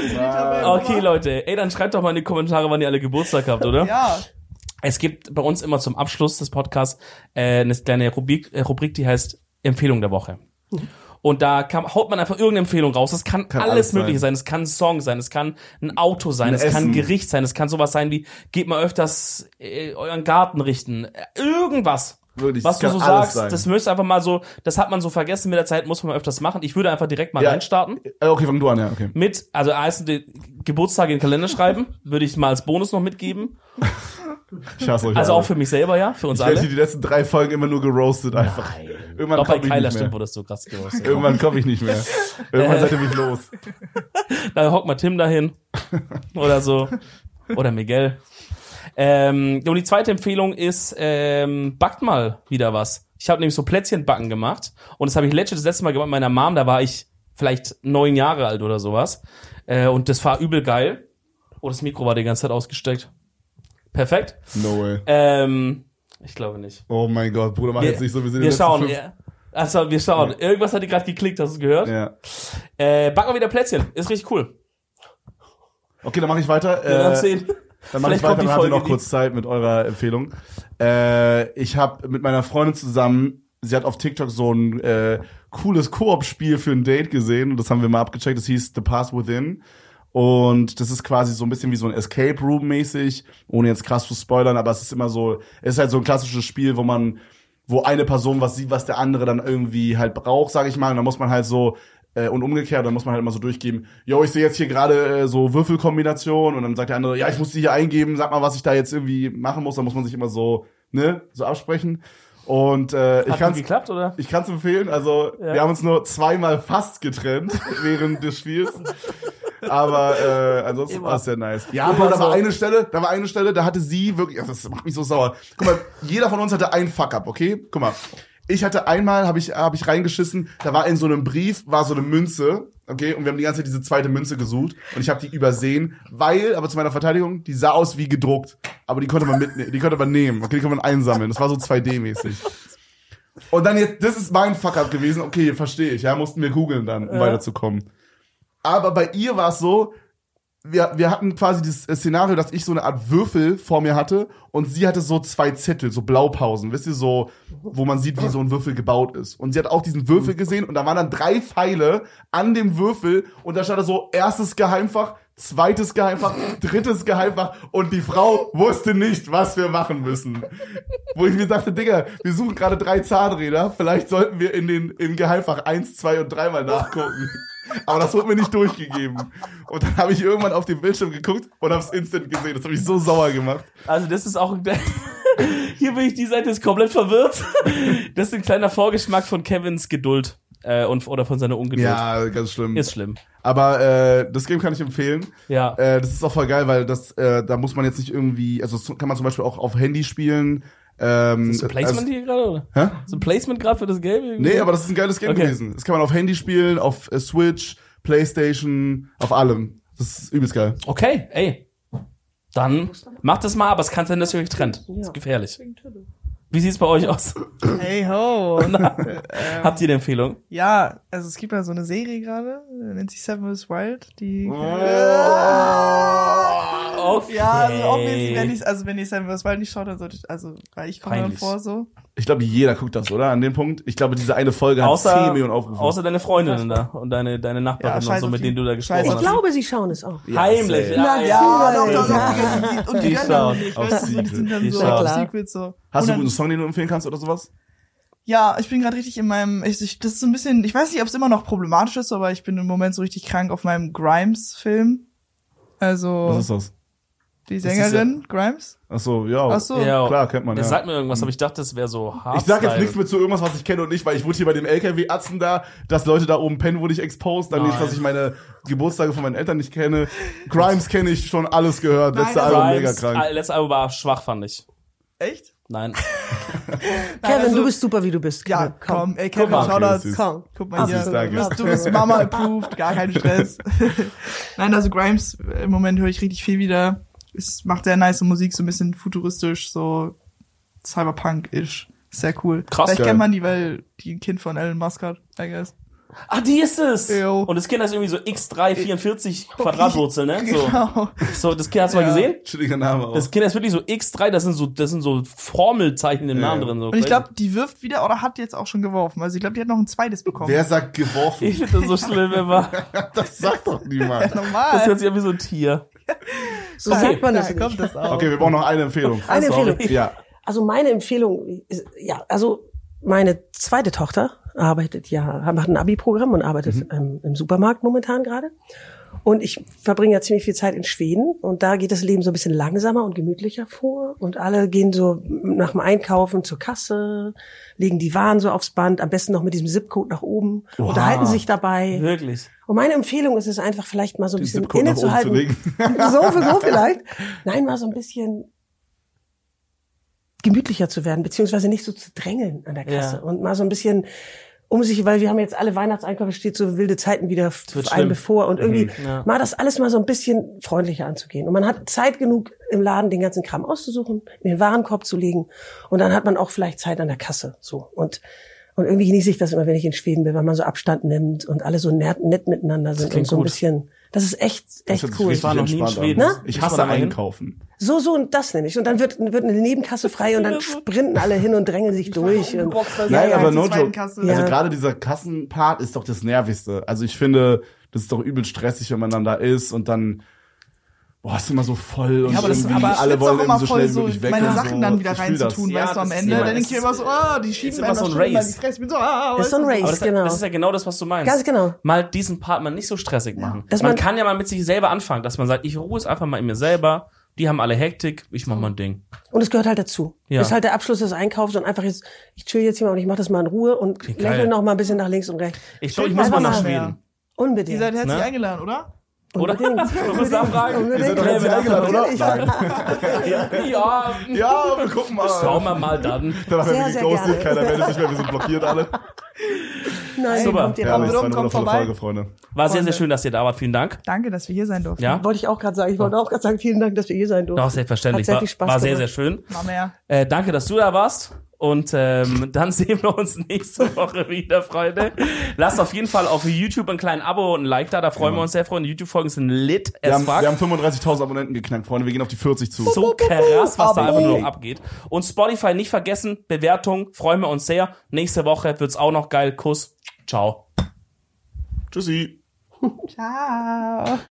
Okay, Leute. Ey, dann schreibt doch mal in die Kommentare, wann ihr alle Geburtstag habt, oder? Ja. Es gibt bei uns immer zum Abschluss des Podcasts eine kleine Rubrik, die heißt Empfehlung der Woche. Und da haut man einfach irgendeine Empfehlung raus. Das kann alles Mögliche sein. Es kann ein Song sein, es kann ein Auto sein, es kann ein Gericht sein, es kann sowas sein wie, geht mal öfters euren Garten richten. Irgendwas. Wirklich, Was du kann so alles sagst, sein. das müsste einfach mal so, das hat man so vergessen mit der Zeit, muss man mal öfters machen. Ich würde einfach direkt mal reinstarten. Okay, fang du an, ja, okay. Also erst die Geburtstage in den Kalender schreiben, würde ich mal als Bonus noch mitgeben. Ich hasse euch Also alle. auch für mich selber, ja, für uns Ich werde alle. hier die letzten 3 Folgen immer nur geroastet einfach. Irgendwann Doch bei komme ich Kyler nicht stimmt, mehr. wurdest du krass gerostet. Irgendwann komme ich nicht mehr. Irgendwann seid ihr mich los. Da hockt mal Tim dahin. Oder so. Oder Miguel. Und die zweite Empfehlung ist, backt mal wieder was. Ich habe nämlich so Plätzchenbacken gemacht. Und das habe ich das letzte Mal gemacht mit meiner Mom. Da war ich vielleicht 9 Jahre alt oder sowas. Und das war übel geil. Oh, das Mikro war die ganze Zeit ausgesteckt. Perfekt. No way. Ich glaube nicht. Oh mein Gott, Bruder, mach jetzt nicht so. Wir sind Wir die schauen. letzten 5. Ja. Also, wir schauen. Irgendwas hat die gerade geklickt, hast du es gehört? Ja. Back mal wieder Plätzchen. Ist richtig cool. Okay, dann mache ich weiter. Wir sehen. Dann mache ich Vielleicht weiter, kommt die dann habt ihr Folge noch kurz Zeit mit eurer Empfehlung. Ich habe mit meiner Freundin zusammen, sie hat auf TikTok so ein cooles Koop-Spiel für ein Date gesehen und das haben wir mal abgecheckt. Das hieß The Path Within. Und das ist quasi so ein bisschen wie so ein Escape Room mäßig, ohne jetzt krass zu spoilern, aber es ist immer so, es ist halt so ein klassisches Spiel, wo eine Person was sieht, was der andere dann irgendwie halt braucht, sag ich mal, und dann muss man halt so, und umgekehrt, dann muss man halt immer so durchgeben, yo, ich sehe jetzt hier gerade so Würfelkombinationen und dann sagt der andere, ja, ich muss die hier eingeben, sag mal, was ich da jetzt irgendwie machen muss, dann muss man sich immer so, so absprechen. Und ich Hat kann's geklappt, oder? ich kann's empfehlen, also wir haben uns nur 2-mal fast getrennt während des Spiels. Aber ansonsten war es sehr nice. Ja, aber da war eine Stelle, da hatte sie wirklich, das macht mich so sauer. Guck mal, jeder von uns hatte einen Fuck-up, okay? Guck mal, ich hatte einmal, hab ich reingeschissen, da war in so einem Brief, war so eine Münze, okay? Und wir haben die ganze Zeit diese zweite Münze gesucht und ich habe die übersehen, aber zu meiner Verteidigung, die sah aus wie gedruckt. Aber die konnte man mitnehmen, die konnte man nehmen, okay, die konnte man einsammeln. Das war so 2D-mäßig. Und dann jetzt, das ist mein Fuck-up gewesen, okay, verstehe ich, ja, mussten wir googeln dann, um weiterzukommen. Aber bei ihr war es so, wir hatten quasi das Szenario, dass ich so eine Art Würfel vor mir hatte und sie hatte so 2 Zettel, so Blaupausen, wisst ihr, so, wo man sieht, wie so ein Würfel gebaut ist. Und sie hat auch diesen Würfel gesehen und da waren dann 3 Pfeile an dem Würfel und da stand da so, erstes Geheimfach, zweites Geheimfach, drittes Geheimfach und die Frau wusste nicht, was wir machen müssen. Wo ich mir dachte, Digga, wir suchen gerade 3 Zahnräder, vielleicht sollten wir im Geheimfach 1, 2 und 3 mal nachgucken. Aber das wurde mir nicht durchgegeben. Und dann habe ich irgendwann auf den Bildschirm geguckt und habe es instant gesehen. Das hat mich so sauer gemacht. Also das ist auch... Hier bin ich, die Seite ist komplett verwirrt. Das ist ein kleiner Vorgeschmack von Kevins Geduld. Oder von seiner Ungeduld. Ja, ganz schlimm. Ist schlimm. Aber das Game kann ich empfehlen. Ja. Das ist auch voll geil, weil da muss man jetzt nicht irgendwie, also das kann man zum Beispiel auch auf Handy spielen. Ist das ein Placement hier gerade, oder? Hä? Ist ein Placement gerade für das Game? Irgendwie? Nee, aber das ist ein geiles Game gewesen. Das kann man auf Handy spielen, auf Switch, Playstation, auf allem. Das ist übelst geil. Okay, ey. Dann macht das mal, aber es kann sein, dass ihr euch trennt. Das ist gefährlich. Wie sieht's bei euch aus? Hey ho. Habt ihr eine Empfehlung? Ja, also es gibt ja so eine Serie gerade, nennt sich Seven vs. Wild, die... Okay. Ja, also obviously, wenn ihr Seven vs. Wild nicht schaut, dann solltet, weil ich komme dann Peinlich. vor so. Ich glaube, jeder guckt das, oder? An dem Punkt. Ich glaube, diese eine Folge hat 10 Millionen Aufrufe. Außer deine Freundinnen da und deine Nachbarin Ja, und so, mit denen du da gesprochen Ich hast. glaube, sie schauen es auch. Heimlich. Ja, Ja, Natürlich. doch. Und die Die dann schauen nicht, auf weißt du, so, die sind dann Secret. so Ja, auf klar. Secret so. Hast Und du dann- einen guten Song, den du empfehlen kannst oder sowas? Ja, ich bin gerade richtig in meinem, das ist so ein bisschen, ich weiß nicht, ob es immer noch problematisch ist, aber ich bin im Moment so richtig krank auf meinem Grimes-Film. Also, Was ist das? die ist Sängerin, Grimes. Ach so, ja. Ach so. Ja, Klar, kennt man, Das ja. sagt mir irgendwas, aber ich dachte, das wäre so hart. Ich sag jetzt nichts mit zu irgendwas, was ich kenne und nicht, weil ich wurde hier bei dem LKW-Atzen da, dass Leute da oben pennen, wurde ich exposed. Dann nicht, dass ich meine Geburtstage von meinen Eltern nicht kenne. Grimes kenne ich schon alles gehört. Nein, Letzte also Album mega krank. Letztes Album war schwach, fand ich. Echt? Nein. Kevin, also- du bist super, wie du bist. Ja, komm, ey, Kevin, mal. Shoutouts. Okay, Komm. Guck mal hier, süß, danke. du bist Mama approved, gar kein Stress. Nein, also Grimes, im Moment höre ich richtig viel wieder. Es macht sehr nice Musik, so ein bisschen futuristisch, so Cyberpunk-ish. Sehr cool. Krass, Vielleicht geil. kennt man die, weil die ein Kind von Elon Musk hat, I guess. Ach, die ist es! Jo. Und das Kind ist irgendwie so x344 Quadratwurzel, ne? Genau. So, das Kind hast du mal Ja. gesehen? Chilliger Name auch. Das Kind ist wirklich so x3, das sind so Formelzeichen im Ja. Namen drin. So. Und ich glaube, die wirft wieder oder hat jetzt auch schon geworfen. Also ich glaube, die hat noch ein zweites bekommen. Wer sagt geworfen? Ich finde das so schlimm immer. Das sagt doch niemand. Normal. Das hört sich an wie so ein Tier. So sagt man das Da nicht. kommt das auch. Okay, wir brauchen noch eine Empfehlung. Eine sorry. Empfehlung. Ja. Also meine Empfehlung ist, ja, also meine zweite Tochter macht ein Abi-Programm und arbeitet im Supermarkt momentan gerade. Und ich verbringe ja ziemlich viel Zeit in Schweden und da geht das Leben so ein bisschen langsamer und gemütlicher vor und alle gehen so nach dem Einkaufen zur Kasse, legen die Waren so aufs Band, am besten noch mit diesem Zipcode nach oben, unterhalten sich dabei. Wirklich. Und meine Empfehlung ist es einfach vielleicht mal so ein bisschen Zipcode nach oben zu innezuhalten. legen. So vielleicht. Nein, mal so ein bisschen gemütlicher zu werden, beziehungsweise nicht so zu drängeln an der Kasse Ja. und mal so ein bisschen weil wir haben jetzt alle Weihnachtseinkäufe, steht so wilde Zeiten wieder wird einem schlimm. bevor und irgendwie Ja. mal das alles mal so ein bisschen freundlicher anzugehen. Und man hat Zeit genug im Laden, den ganzen Kram auszusuchen, in den Warenkorb zu legen und dann hat man auch vielleicht Zeit an der Kasse, so. Und irgendwie genieße ich das immer, wenn ich in Schweden bin, weil man so Abstand nimmt und alle so nett miteinander sind und klingt so ein gut. bisschen, das ist echt Das hört sich cool. richtig war noch nie in entspannt Schweden. an. Na? Ich Muss man hasse da mal hin? einkaufen. So und das nämlich. Und dann wird eine Nebenkasse frei und dann sprinten alle hin und drängeln sich durch. Und, Nein, aber no zur zweiten joke. Kasse. Also Ja. gerade dieser Kassenpart ist doch das Nervigste. Also ich finde, das ist doch übel stressig, wenn man dann da ist und dann ist immer so voll und Ja, aber das irgendwie aber alle ich wollen find's auch immer irgendwie so voll schnell wie so, möglich weg. meine und Sachen so. dann wieder Ich fühl das. reinzutun, Ja, weißt du, am das ist Ende. immer- Dann denke ich es mir immer so, die ist schieben immer mir so ein schön mal Race. die Fresse. Ich bin so, ist so ein Race. Aber das, Genau. das ist ja genau das, was du meinst. Ganz genau. Mal diesen Part mal nicht so stressig machen. Dass Man man- kann ja mal mit sich selber anfangen, dass man sagt, ich ruhe es einfach mal in mir selber. Die haben alle Hektik, ich mach mein Ding. Und es gehört halt dazu. Ja. Das ist halt der Abschluss des Einkaufs und einfach jetzt, ich chill jetzt hier mal und ich mache das mal in Ruhe und geil. lächle noch mal ein bisschen nach links und rechts. Ich glaube, ich muss mal Einfach nach mal Schweden. Unbedingt. Ihr seid herzlich Ne? eingeladen, oder? Oder? Unbedingt. Man muss nachfragen. Ihr seid doch herzlich eingeladen, oder? Nein. Ja, Ja, wir gucken mal. schauen wir mal dann. Danach werden Sehr, wir sehr geghostet, gerne. keiner meldet sich mehr, wir sind blockiert alle. Nein, Super. kommt ihr Herrlich, raus. das war eine kommt wundervolle vorbei. Folge, Freunde. War sehr, sehr schön, dass ihr da wart. Vielen Dank. Danke, dass wir hier sein durften. Ja? Wollte ich auch gerade sagen. Ich wollte auch gerade sagen, vielen Dank, dass wir hier sein durften. Doch, selbstverständlich. Hat sehr viel Spaß War sehr, gemacht. sehr schön. Mama ja. Danke, dass du da warst. Und dann sehen wir uns nächste Woche wieder, Freunde. Lasst auf jeden Fall auf YouTube ein kleines Abo und ein Like da freuen wir uns sehr, Freunde. Die YouTube-Folgen sind lit Wir as haben fuck. 35.000 Abonnenten geknackt, Freunde. Wir gehen auf die 40 zu. So krass, was da Abo. einfach nur noch abgeht. Und Spotify nicht vergessen, Bewertung, freuen wir uns sehr. Nächste Woche wird's auch noch geil. Kuss. Ciao. Tschüssi. Ciao.